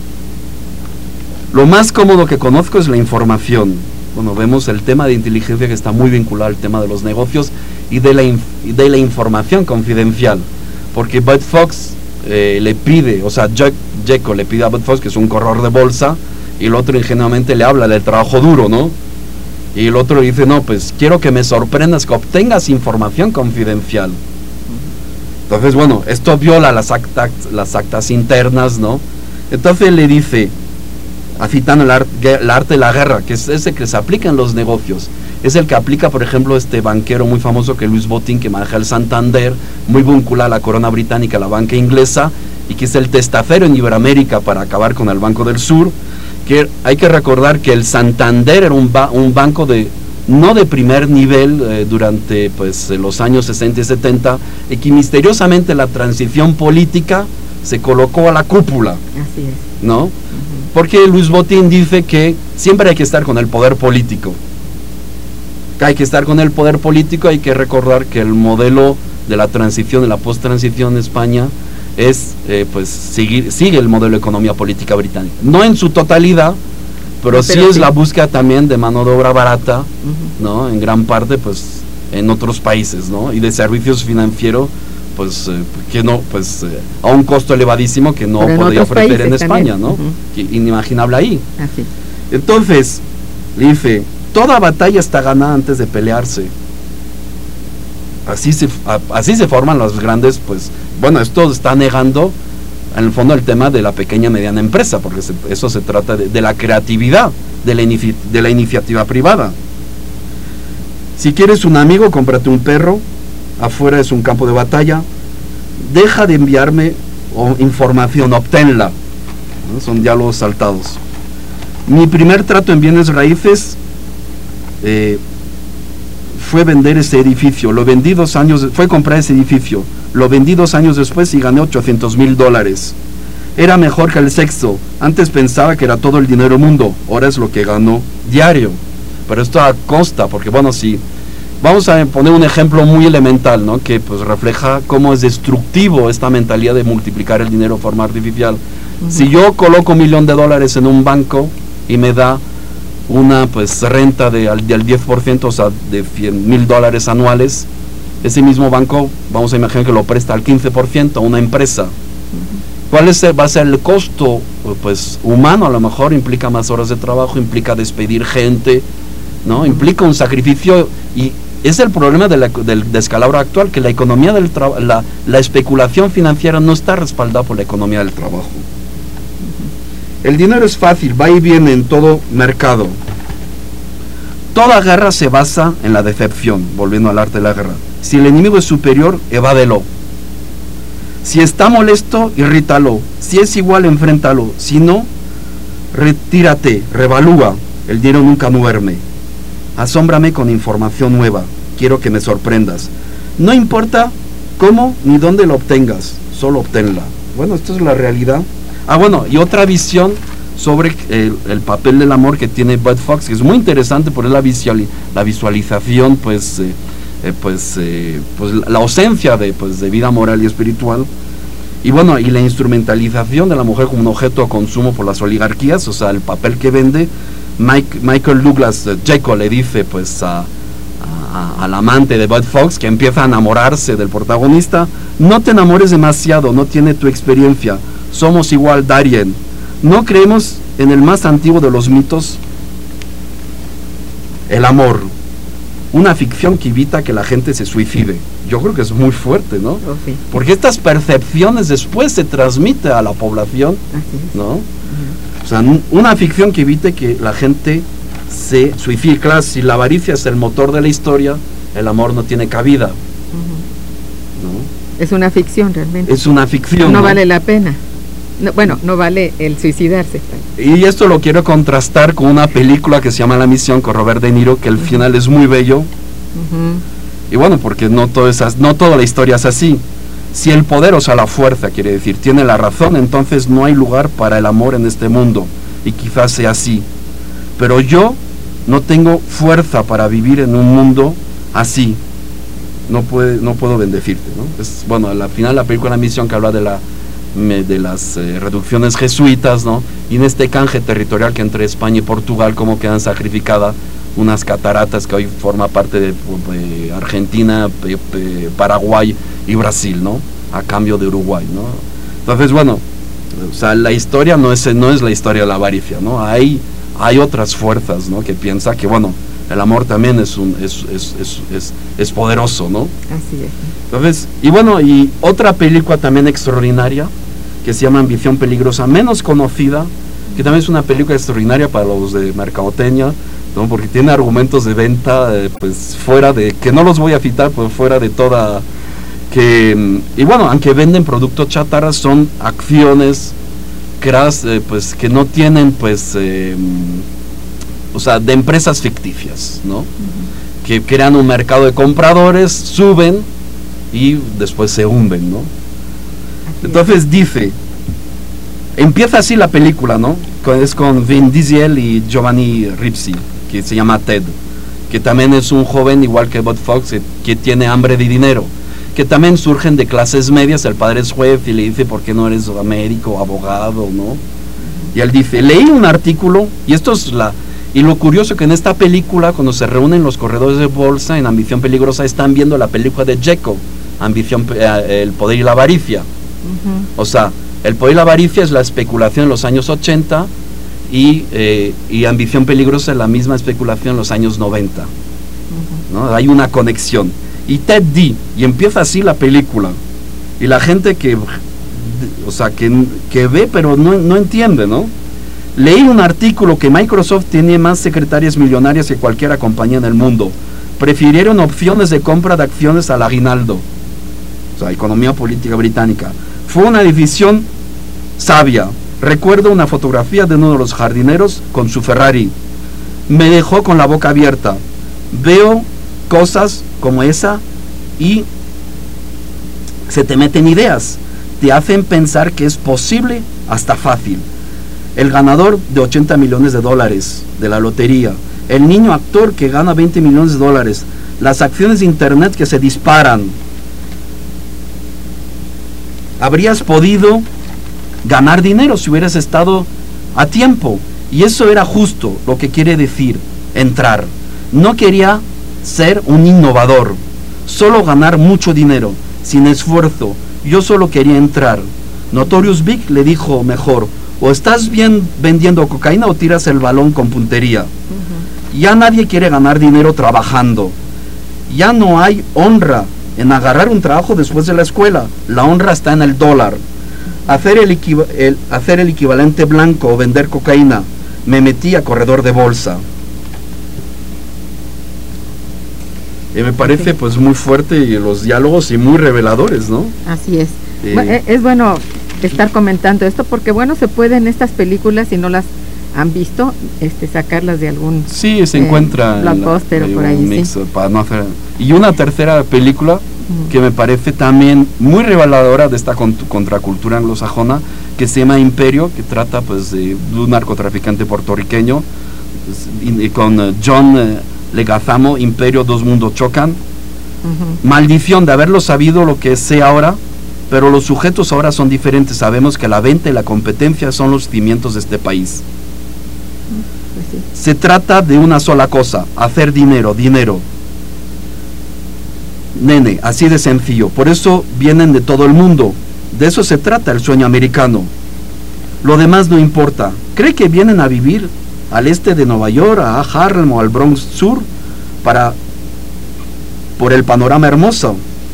Lo más cómodo que conozco es la información. Bueno, vemos el tema de inteligencia que está muy vinculado al tema de los negocios y de la, inf de la información confidencial, porque Bud Fox eh, le pide, o sea, Jack, Jacob le pide a Bud Fox, que es un corredor de bolsa, y el otro ingenuamente le habla del trabajo duro, ¿no? Y el otro le dice, no, pues quiero que me sorprendas, que obtengas información confidencial. Entonces, bueno, esto viola las actas, las actas internas, ¿no? Entonces le dice, citando el, art, el arte de la guerra, que es ese que se aplica en los negocios, es el que aplica, por ejemplo, este banquero muy famoso que es Louis Bottin, que maneja el Santander, muy vinculado a la corona británica, a la banca inglesa, y que es el testaferro en Iberoamérica para acabar con el Banco del Sur, que hay que recordar que el Santander era un, ba un banco de no de primer nivel eh, durante pues los años sesenta y setenta, y que misteriosamente la transición política se colocó a la cúpula. Así es. ¿No? Uh-huh. Porque Louis Bottin dice que siempre hay que estar con el poder político. Que hay que estar con el poder político, hay que recordar que el modelo de la transición, de la post-transición en España, es, eh, pues, seguir, sigue el modelo de economía política británica. No en su totalidad, pero, pero sí es sí. la búsqueda también de mano de obra barata, uh-huh. ¿no? En gran parte, pues, en otros países, ¿no? Y de servicios financieros, pues, eh, que no, pues, eh, a un costo elevadísimo que no podría ofrecer en España, también. ¿no? Uh-huh. Que inimaginable ahí. Así. Entonces, le dice, toda batalla está ganada antes de pelearse. Así se, a, así se forman los grandes, pues, bueno, esto está negando en el fondo el tema de la pequeña y mediana empresa, porque se, eso se trata de, de la creatividad, de la, inici, de la iniciativa privada. Si quieres un amigo, cómprate un perro, afuera es un campo de batalla, deja de enviarme oh, información, obténla, ¿no? Son diálogos saltados. Mi primer trato en bienes raíces eh, fue vender ese edificio, lo vendí dos años, fue comprar ese edificio, lo vendí dos años después y gané ochocientos mil dólares. Era mejor que el sexo, antes pensaba que era todo el dinero del mundo, ahora es lo que gano diario, pero esto a costa, porque bueno, si vamos a poner un ejemplo muy elemental, ¿no? Que pues refleja cómo es destructivo esta mentalidad de multiplicar el dinero de forma artificial. Uh-huh. Si yo coloco un millón de dólares en un banco y me da una pues renta de, del diez por ciento, o sea, de cien mil dólares anuales, ese mismo banco, vamos a imaginar que lo presta al quince por ciento a una empresa. Uh-huh. ¿Cuál es, va a ser el costo? Pues humano, a lo mejor implica más horas de trabajo, implica despedir gente, ¿no? Uh-huh. Implica un sacrificio, y es el problema de la, del descalabro actual, que la economía del trabajo, la, la especulación financiera no está respaldada por la economía del trabajo. El dinero es fácil, va y viene en todo mercado. Toda guerra se basa en la decepción, volviendo al arte de la guerra. Si el enemigo es superior, evádelo. Si está molesto, irrítalo. Si es igual, enfréntalo. Si no, retírate, revalúa. El dinero nunca duerme. Asómbrame con información nueva. Quiero que me sorprendas. No importa cómo ni dónde lo obtengas, solo obténla. Bueno, esto es la realidad. Ah, bueno, y otra visión sobre el, el papel del amor que tiene Bud Fox, que es muy interesante por la, visual, la visualización, pues, eh, eh, pues, eh, pues la ausencia de, pues, de vida moral y espiritual, y bueno, y la instrumentalización de la mujer como un objeto de consumo por las oligarquías, o sea, el papel que vende. Mike, Michael Douglas, eh, Jacob le dice pues a, a, al amante de Bud Fox, que empieza a enamorarse del protagonista, no te enamores demasiado, no tiene tu experiencia. Somos igual, Darien. No creemos en el más antiguo de los mitos, el amor. una ficción que evita que la gente se suicide. Yo creo que es muy fuerte, ¿no? Oh, sí. Porque estas percepciones después se transmiten a la población, Así es. ¿no? Uh-huh. O sea, una ficción que evite que la gente se suicide. Claro, si la avaricia es el motor de la historia, el amor no tiene cabida, Uh-huh. ¿no? Es una ficción realmente. Es una ficción, No, ¿no? vale la pena. No, bueno, no vale el suicidarse. Y esto lo quiero contrastar con una película que se llama La Misión, con Robert De Niro, que el final es muy bello. Uh-huh. Y bueno, porque no, todo es, as- no toda la historia es así. Si el poder, o sea, la fuerza, quiere decir, tiene la razón, entonces no hay lugar para el amor en este mundo. Y quizás sea así. Pero yo no tengo fuerza para vivir en un mundo así. No, puede, no puedo bendecirte, ¿no? Es, bueno, al final la película La Misión, que habla de la me- de las eh, reducciones jesuitas, ¿no? Y en este canje territorial que entre España y Portugal, como quedan sacrificadas unas cataratas que hoy forma parte de, de Argentina, pe- pe- Paraguay y Brasil, ¿no? A cambio de Uruguay, ¿no? Entonces, bueno, o sea, la historia no es, no es la historia de la avaricia, ¿no? Hay, hay otras fuerzas, ¿no? Que piensa que, bueno, el amor también es, un, es, es, es, es, es poderoso, ¿no? Así es. Entonces, y bueno, y otra película también extraordinaria, que se llama Ambición Peligrosa, menos conocida, que también es una película extraordinaria para los de mercadotecnia, ¿no? Porque tiene argumentos de venta, eh, pues fuera de, que no los voy a citar, pues fuera de toda, que, y bueno, aunque venden productos chatarra, son acciones creadas, eh, pues que no tienen, pues, eh, o sea, de empresas ficticias, ¿no? Uh-huh. Que crean un mercado de compradores, suben y después se hunden, ¿no? Entonces dice, empieza así la película, ¿no? Con, es con Vin Diesel y Giovanni Ribisi, que se llama Ted, que también es un joven igual que Bud Fox, que, que tiene hambre de dinero, que también surgen de clases medias. El padre es juez y le dice, ¿por qué no eres médico, abogado, no? Y él dice, leí un artículo, y esto es la... Y lo curioso que en esta película, cuando se reúnen los corredores de bolsa en Ambición Peligrosa, están viendo la película de Jekyll, Ambición, eh, El Poder y la Avaricia. Uh-huh. O sea, El Poder y la Avaricia es la especulación en los años ochenta y, eh, y Ambición Peligrosa es la misma especulación en los años noventa. Uh-huh. ¿No? Hay una conexión. Y Ted D, y empieza así la película. Y la gente que, o sea, que, que ve pero no, no entiende, ¿no? Leí un artículo que Microsoft tiene más secretarias millonarias que cualquier compañía en el mundo. Prefirieron opciones de compra de acciones al aguinaldo. O sea, economía política británica. Fue una decisión sabia. Recuerdo una fotografía de uno de los jardineros con su Ferrari. Me dejó con la boca abierta. Veo cosas como esa y se te meten ideas. Te hacen pensar que es posible hasta fácil. El ganador de ochenta millones de dólares de la lotería. El niño actor que gana veinte millones de dólares. Las acciones de internet que se disparan. Habrías podido ganar dinero si hubieras estado a tiempo. Y eso era justo lo que quiere decir entrar. No quería ser un innovador, solo ganar mucho dinero, sin esfuerzo. Yo solo quería entrar. Notorious Big le dijo mejor, o estás bien vendiendo cocaína o tiras el balón con puntería. Uh-huh. Ya nadie quiere ganar dinero trabajando. Ya no hay honra en agarrar un trabajo después de la escuela. La honra está en el dólar. Hacer el, equiv- el, hacer el equivalente blanco o vender cocaína. Me metí a corredor de bolsa. Y me parece pues muy fuerte y los diálogos y muy reveladores, ¿no? Así es. Eh, Bueno, es bueno estar comentando esto porque bueno, se pueden estas películas, si no las han visto, este sacarlas de algún sí, se eh, encuentra blockbuster o por ahí, mix, sí. Para no hacer. Y una tercera película uh-huh. que me parece también muy reveladora de esta cont- contracultura anglosajona, que se llama Imperio, que trata pues de, de un narcotraficante puertorriqueño pues, y, y con uh, John uh, Leguizamo. Imperio, dos mundos chocan. Uh-huh. Maldición de haberlo sabido lo que sé ahora, pero los sujetos ahora son diferentes. Sabemos que la venta y la competencia son los cimientos de este país. Pues sí. Se trata de una sola cosa, hacer dinero, dinero. Nene, así de sencillo. Por eso vienen de todo el mundo. De eso se trata el sueño americano. Lo demás no importa. ¿Cree que vienen a vivir al este de Nueva York, a Harlem o al Bronx Sur para por el panorama hermoso.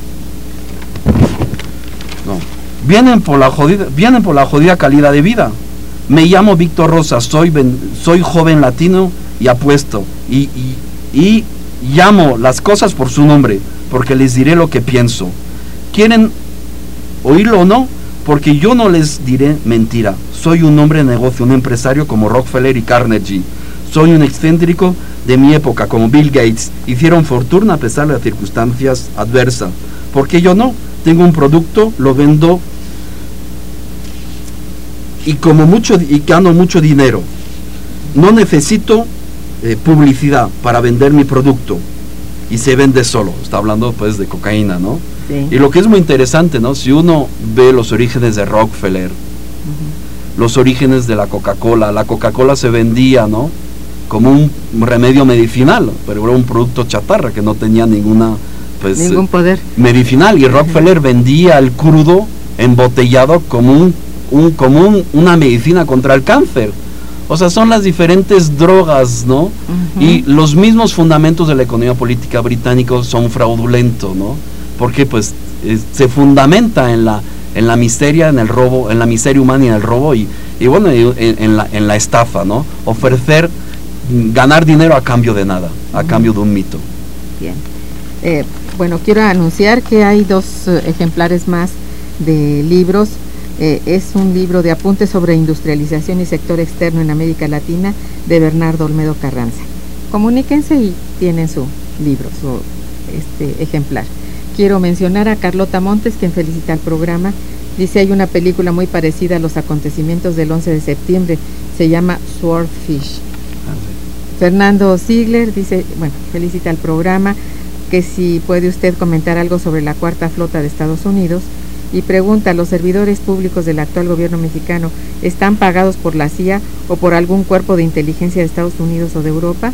No. Vienen por la jodida, vienen por la jodida calidad de vida. Me llamo Víctor Rosa, soy, ben, soy joven latino y apuesto. Y, y, y llamo las cosas por su nombre, porque les diré lo que pienso. ¿Quieren oírlo o no? Porque yo no les diré mentira. Soy un hombre de negocio, un empresario como Rockefeller y Carnegie. Soy un excéntrico de mi época, como Bill Gates. Hicieron fortuna a pesar de las circunstancias adversas. ¿Por qué yo no? Tengo un producto, lo vendo y como mucho y gano mucho dinero. No necesito eh, publicidad para vender mi producto y se vende solo. Está hablando pues de cocaína, ¿no? Sí. Y lo que es muy interesante, ¿no? Si uno ve los orígenes de Rockefeller, uh-huh. los orígenes de la Coca-Cola, la Coca-Cola se vendía, ¿no? Como un remedio medicinal, pero era un producto chatarra que no tenía ninguna pues ningún poder medicinal, y Rockefeller uh-huh. vendía el crudo embotellado como un, un como un, una medicina contra el cáncer. O sea, son las diferentes drogas, ¿no? Uh-huh. Y los mismos fundamentos de la economía política británica son fraudulentos, ¿no? Porque pues eh, se fundamenta en la en la miseria, en el robo, en la miseria humana y en el robo y, y bueno, en, en la en la estafa, ¿no? Ofrecer ganar dinero a cambio de nada, a uh-huh. cambio de un mito. Bien. Eh, bueno, quiero anunciar que hay dos uh, ejemplares más de libros. Eh, es un libro de apuntes sobre industrialización y sector externo en América Latina de Bernardo Olmedo Carranza. Comuníquense y tienen su libro, su este ejemplar. Quiero mencionar a Carlota Montes, quien felicita al programa. Dice, hay una película muy parecida a los acontecimientos del once de septiembre, se llama Swordfish. Fernando Ziegler dice, bueno, felicita al programa, que si puede usted comentar algo sobre la cuarta flota de Estados Unidos, y pregunta, ¿los servidores públicos del actual gobierno mexicano están pagados por la C I A o por algún cuerpo de inteligencia de Estados Unidos o de Europa?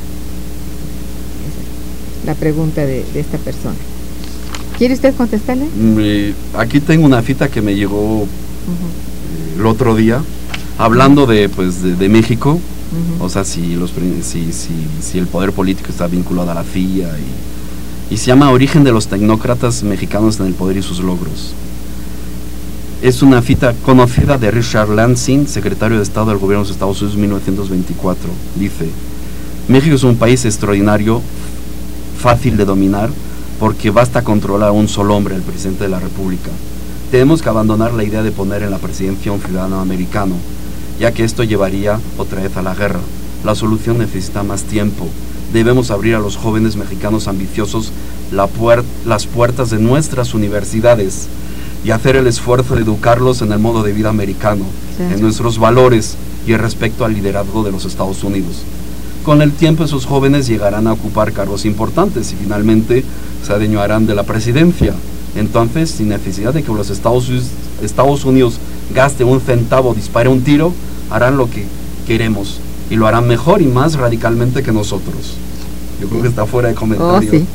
Esa es la pregunta de, de esta persona. ¿Quiere usted contestarle? Me, aquí tengo una cita que me llegó uh-huh. el otro día, hablando de, pues, de, de México. Uh-huh. O sea, si, los, si, si, si el poder político está vinculado a la C I A y, y se llama Origen de los tecnócratas mexicanos en el poder y sus logros. Es una cita conocida de Richard Lansing, secretario de Estado del gobierno de los Estados Unidos en mil novecientos veinticuatro. Dice, México es un país extraordinario, fácil de dominar, porque basta controlar a un solo hombre, el presidente de la República. Tenemos que abandonar la idea de poner en la presidencia a un ciudadano americano, ya que esto llevaría otra vez a la guerra. La solución necesita más tiempo. Debemos abrir a los jóvenes mexicanos ambiciosos la puer- las puertas de nuestras universidades y hacer el esfuerzo de educarlos en el modo de vida americano, sí. en nuestros valores y el respeto al liderazgo de los Estados Unidos. Con el tiempo esos jóvenes llegarán a ocupar cargos importantes y finalmente se adueñarán de la presidencia. Entonces, sin necesidad de que los Estados Unidos, Estados Unidos gaste un centavo, dispare un tiro, harán lo que queremos y lo harán mejor y más radicalmente que nosotros. Yo creo que está fuera de comentario. Oh, sí.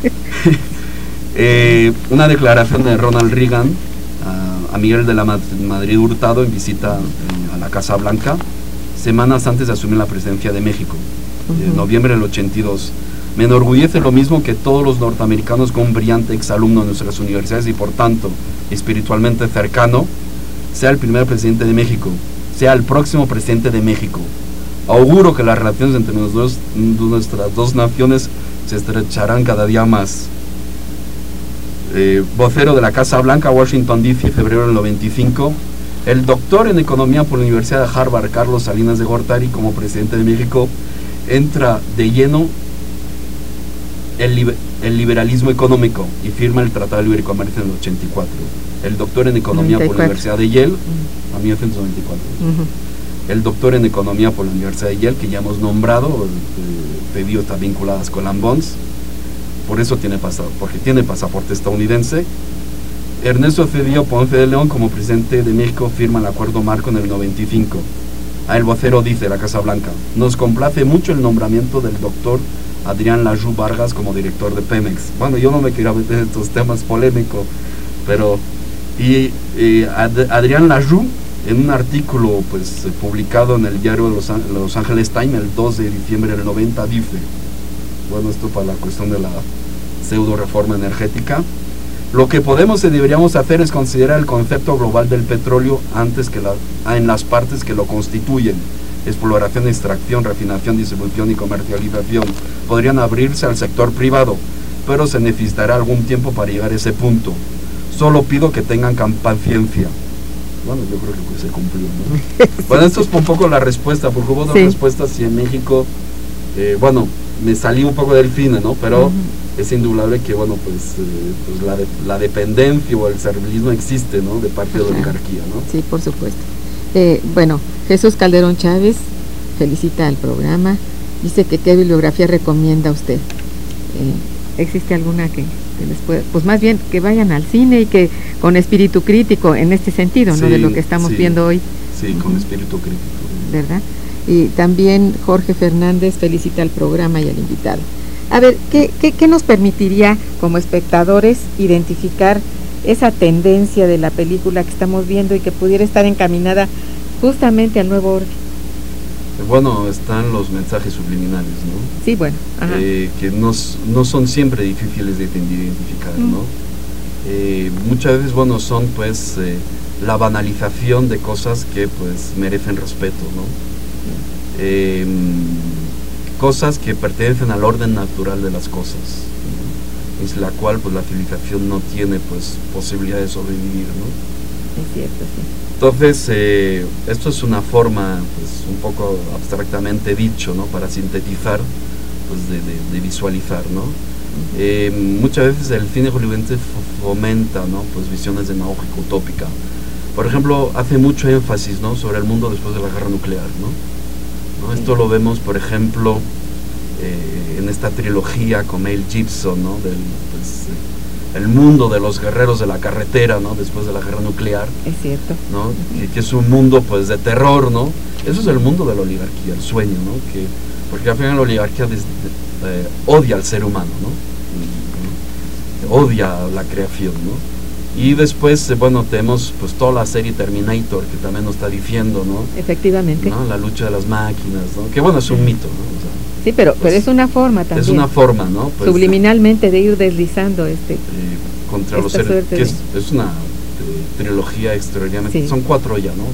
eh, una declaración de Ronald Reagan a, a Miguel de la Madrid Hurtado en visita eh, a la Casa Blanca semanas antes de asumir la presidencia de México, uh-huh. en noviembre del ochenta y dos. Me enorgullece lo mismo que todos los norteamericanos con un brillante exalumno de nuestras universidades y por tanto espiritualmente cercano, sea el primer presidente de México, sea el próximo presidente de México. Auguro que las relaciones entre los dos, nuestras dos naciones se estrecharán cada día más. Eh, vocero de la Casa Blanca, Washington D C, febrero del noventa y cinco. El doctor en economía por la Universidad de Harvard, Carlos Salinas de Gortari, como presidente de México, entra de lleno el, liber, el liberalismo económico y firma el Tratado de Libre Comercio en el ochenta y cuatro. El doctor en economía noventa y cuatro. Por la Universidad de Yale, uh-huh. a mil novecientos noventa y cuatro. Uh-huh. El doctor en economía por la Universidad de Yale, que ya hemos nombrado, eh, pedido está vinculado a Skull and Bones, por eso tiene pasaporte, porque tiene pasaporte estadounidense. Ernesto Cedillo Ponce de León, como presidente de México, firma el acuerdo marco en el noventa y cinco. A el vocero dice, la Casa Blanca, nos complace mucho el nombramiento del doctor Adrián Lajú Vargas como director de Pemex. Bueno, yo no me quería meter en estos temas polémicos, pero y, y Ad, Adrián Lajú, en un artículo pues publicado en el diario de Los, Los Angeles Times el dos de diciembre del noventa, dice, bueno, esto para la cuestión de la pseudo reforma energética. Lo que podemos y deberíamos hacer es considerar el concepto global del petróleo antes que la, en las partes que lo constituyen: exploración, extracción, refinación, distribución y comercialización. Podrían abrirse al sector privado, pero se necesitará algún tiempo para llegar a ese punto. Solo pido que tengan paciencia. Bueno, yo creo que pues se cumplió, ¿no? Bueno, esto es un poco la respuesta, porque hubo dos sí. respuestas y en México, eh, bueno, me salí un poco del cine, ¿no? Pero uh-huh. es indudable que, bueno, pues, eh, pues la, de, la dependencia o el servilismo existe, ¿no? De parte uh-huh. de la oligarquía, ¿no? Sí, por supuesto. Eh, bueno, Jesús Calderón Chávez felicita al programa, dice que qué bibliografía recomienda usted. Eh, ¿Existe alguna que, que les pueda? Pues más bien que vayan al cine y que con espíritu crítico en este sentido, sí, ¿no? De lo que estamos sí, viendo hoy. Sí, con uh-huh. espíritu crítico. ¿Verdad? Y también Jorge Fernández felicita al programa y al invitado. A ver, ¿qué, qué, qué nos permitiría como espectadores identificar esa tendencia de la película que estamos viendo y que pudiera estar encaminada justamente al nuevo orden? Bueno, están los mensajes subliminales, ¿no? Sí, bueno. Ajá. Eh, que no, no son siempre difíciles de identificar, ¿no? Mm. Eh, muchas veces, bueno, son pues eh, la banalización de cosas que pues merecen respeto, ¿no? Eh, cosas que pertenecen al orden natural de las cosas, ¿no? Es la cual pues la civilización no tiene pues posibilidad de sobrevivir, ¿no? Es cierto, sí. Entonces, eh, esto es una forma, pues, un poco abstractamente dicho, ¿no? Para sintetizar, pues, de, de, de visualizar, ¿no? Uh-huh. Eh, muchas veces el cine hollywoodense fomenta, ¿no? Pues visiones de demagógica utópica. Por ejemplo, hace mucho énfasis, ¿no? Sobre el mundo después de la guerra nuclear, ¿no? ¿No? Sí. Esto lo vemos, por ejemplo, eh, en esta trilogía con Mel Gibson, ¿no? Del, pues, eh, el mundo de los guerreros de la carretera, ¿no? Después de la guerra nuclear. Es cierto. ¿No? Uh-huh. que, que es un mundo, pues, de terror, ¿no? Eso es el mundo de la oligarquía, el sueño, ¿no? Que, porque al final la oligarquía des, de, eh, odia al ser humano, ¿no? ¿no? Odia la creación, ¿no? Y después, eh, bueno, tenemos, pues, toda la serie Terminator, que también nos está diciendo, ¿no? Efectivamente. ¿no? La lucha de las máquinas, ¿no? Que, bueno, es un mito, ¿no? O sea, sí, pero, pues, pero es una forma también. Es una forma, ¿no? Pues, subliminalmente de ir deslizando este. Eh, contra los seres, que es, es una eh, trilogía extraordinariamente, sí. Son cuatro ya, ¿no?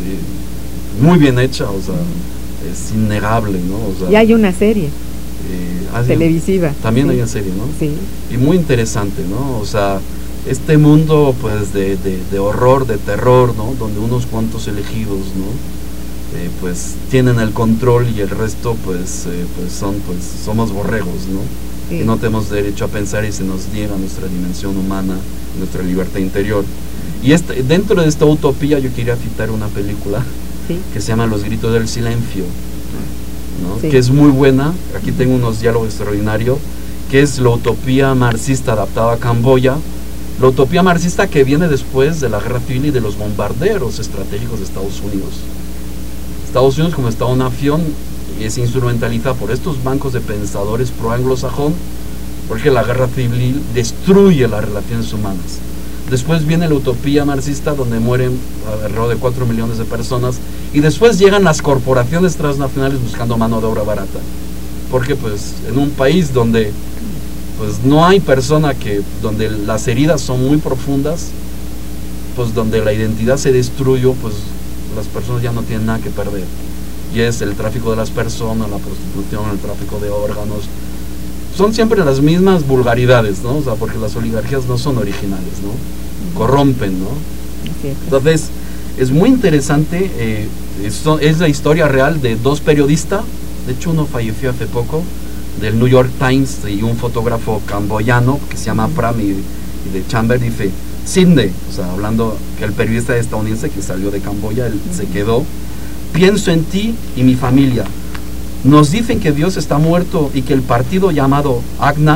Eh, muy bien hecha, o sea, mm. es innegable, ¿no? O sea, y hay una serie eh, ah, televisiva. También sí. hay una serie, ¿no? Sí. Y muy interesante, ¿no? O sea, este mundo, pues, de, de, de horror, de terror, ¿no? Donde unos cuantos elegidos, ¿no? Eh, pues tienen el control y el resto pues, eh, pues son pues somos borregos, ¿no? Sí. Y no tenemos derecho a pensar y se nos niega nuestra dimensión humana, nuestra libertad interior. Y este, dentro de esta utopía yo quería citar una película sí. que se llama Los gritos del silencio, ¿no? Sí. Que es muy buena. Aquí tengo unos diálogos extraordinarios, que es la utopía marxista adaptada a Camboya, la utopía marxista que viene después de la guerra civil y de los bombarderos estratégicos de Estados Unidos. Estados Unidos como Estado-nación es instrumentalizada por estos bancos de pensadores pro-anglosajón, porque la guerra civil destruye las relaciones humanas. Después viene la utopía marxista, donde mueren alrededor de cuatro millones de personas, y después llegan las corporaciones transnacionales buscando mano de obra barata, porque pues en un país donde pues no hay persona que, donde las heridas son muy profundas, pues donde la identidad se destruyó, pues las personas ya no tienen nada que perder, y es el tráfico de las personas, la prostitución, el tráfico de órganos, son siempre las mismas vulgaridades, ¿no? O sea, porque las oligarquías no son originales, ¿no? Corrompen, ¿no? Entonces, es muy interesante, eh, esto es la historia real de dos periodistas, de hecho uno falleció hace poco, del New York Times, y un fotógrafo camboyano que se llama Pram, y, y de Chamber, dice Sydney, o sea, hablando que el periodista estadounidense que salió de Camboya, él uh-huh. se quedó, pienso en ti y mi familia, nos dicen que Dios está muerto y que el partido llamado A C N A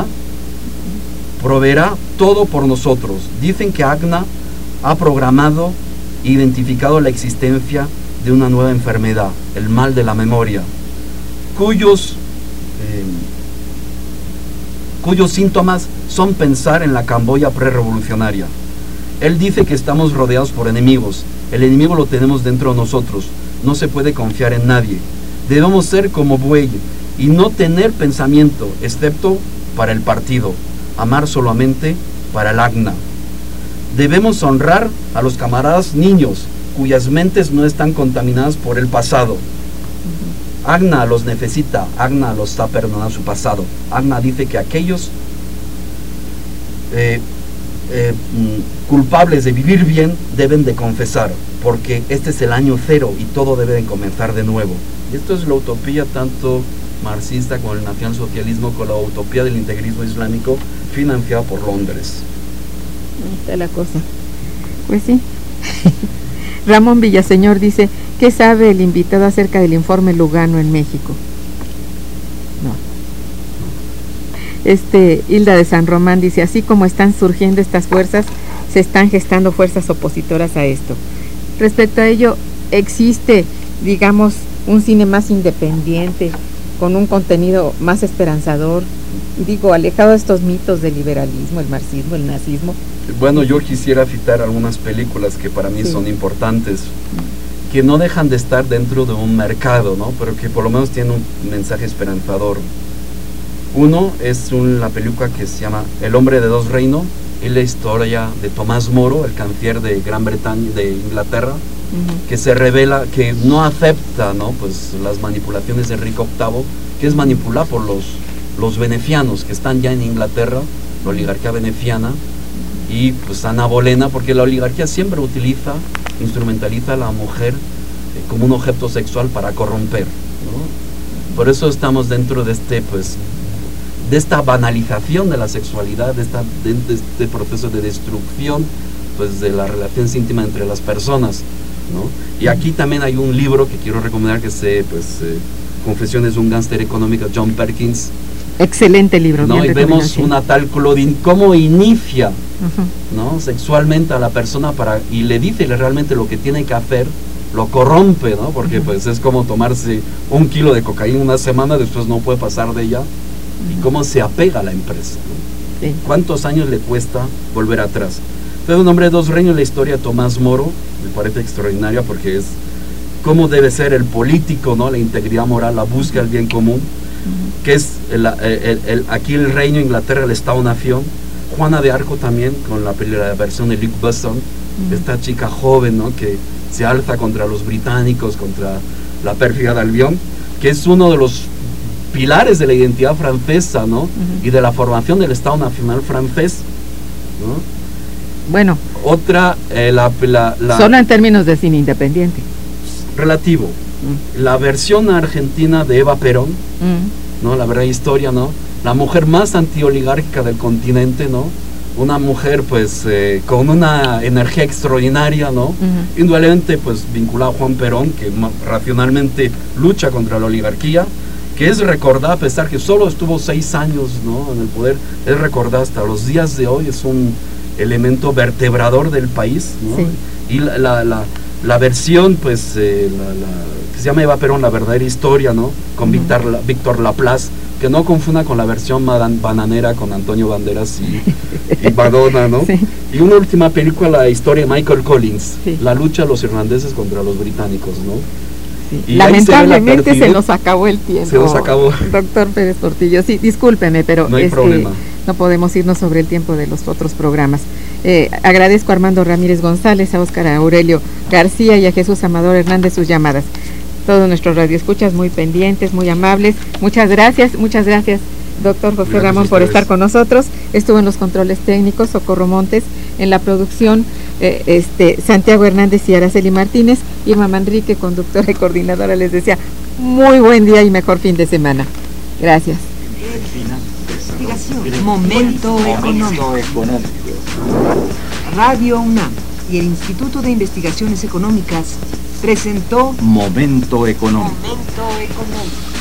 proveerá todo por nosotros, dicen que A C N A ha programado e identificado la existencia de una nueva enfermedad, el mal de la memoria, cuyos eh, cuyos síntomas son pensar en la Camboya prerrevolucionaria. Él dice que estamos rodeados por enemigos. El enemigo lo tenemos dentro de nosotros. No se puede confiar en nadie. Debemos ser como buey y no tener pensamiento, excepto para el partido. amar solamente para el agna. Debemos honrar a los camaradas niños, cuyas mentes no están contaminadas por el pasado. Agna los necesita, Agna los está perdonando su pasado. Agna dice que aquellos eh, eh, culpables de vivir bien deben de confesar, porque este es el año cero y todo debe de comenzar de nuevo. Y esto es la utopía tanto marxista con el nacionalsocialismo, con la utopía del integrismo islámico financiada por Londres. Ahí está la cosa. Pues sí. Ramón Villaseñor dice, ¿qué sabe el invitado acerca del informe Lugano en México? No. Este, Hilda de San Román dice, así como están surgiendo estas fuerzas, se están gestando fuerzas opositoras a esto. Respecto a ello, existe, digamos, un cine más independiente, con un contenido más esperanzador, digo, alejado de estos mitos del liberalismo, el marxismo, el nazismo. Bueno, yo quisiera citar algunas películas que para mí sí. son importantes, que no dejan de estar dentro de un mercado, ¿no? Pero que por lo menos tienen un mensaje esperanzador. Uno es un, la película que se llama El hombre de dos reinos, es la historia de Tomás Moro, el canciller de Gran Bretaña, de Inglaterra, uh-huh. que se revela que no acepta, ¿no? Pues las manipulaciones de Enrique octavo, que es manipular por los, los venecianos que están ya en Inglaterra, la oligarquía veneciana, y pues Ana Bolena, porque la oligarquía siempre utiliza, instrumentaliza a la mujer eh, como un objeto sexual para corromper, ¿no? Por eso estamos dentro de este, pues, de esta banalización de la sexualidad, de, esta, de, de este proceso de destrucción, pues, de las relaciones íntimas entre las personas, ¿no? Y aquí también hay un libro que quiero recomendar, que se, pues, eh, Confesiones de un gángster económico, John Perkins. Excelente libro. ¿No? Y vemos una tal Claudine cómo inicia, uh-huh. ¿no? sexualmente a la persona para, y le dice realmente lo que tiene que hacer, lo corrompe, ¿no? Porque uh-huh. pues es como tomarse un kilo de cocaína una semana, después no puede pasar de ella, uh-huh. y cómo se apega a la empresa, ¿no? Sí. ¿Cuántos años le cuesta volver atrás? Entonces, Un hombre de dos reinos, la historia de Tomás Moro, me parece extraordinaria porque es cómo debe ser el político, ¿no? La integridad moral, la búsqueda del bien común, uh-huh. que es el, el, el, aquí el reino Inglaterra, el Estado-nación. Juana de Arco también, con la, la versión de Luc Besson, uh-huh. esta chica joven, ¿no? que se alza contra los británicos, contra la pérfida de Albión, que es uno de los pilares de la identidad francesa, ¿no? Uh-huh. y de la formación del Estado Nacional francés, ¿no? Bueno, otra, eh, la, la, la solo en términos de cine independiente relativo, uh-huh. la versión argentina de Eva Perón, uh-huh. ¿no? La verdadera historia, ¿no? La mujer más antioligárquica del continente, ¿no? Una mujer, pues, eh, con una energía extraordinaria, ¿no? Uh-huh. Indudablemente, pues, vinculada a Juan Perón, que racionalmente lucha contra la oligarquía, que es recordada, a pesar que solo estuvo seis años, ¿no? en el poder, es recordada hasta los días de hoy, es un elemento vertebrador del país, ¿no? Sí. Y la, la, la, la versión, pues, eh, la, la, que se llama Eva Perón, la verdadera historia, ¿no? Con uh-huh. Víctor, la, Víctor Laplace, que no confunda con la versión bananera con Antonio Banderas y, y Madonna, ¿no? Sí. Y una última película, la historia de Michael Collins, sí. la lucha de los irlandeses contra los británicos, ¿no? Sí. Lamentablemente se, se nos acabó el tiempo. Se nos acabó. Doctor Pérez Portillo, sí, discúlpeme, pero no hay es problema. Que no podemos irnos sobre el tiempo de los otros programas. Eh, agradezco a Armando Ramírez González, a Óscar Aurelio García y a Jesús Amador Hernández sus llamadas. Todos nuestros radioescuchas muy pendientes, muy amables. Muchas gracias, muchas gracias, doctor José gracias Ramón, por estar con nosotros. Estuvo en los controles técnicos Socorro Montes, en la producción eh, este Santiago Hernández y Araceli Martínez, Irma Manrique, conductora y coordinadora, les decía muy buen día y mejor fin de semana. Gracias. Momento económico. Radio UNAM y el Instituto de Investigaciones Económicas presentó Momento Económico. Momento Económico.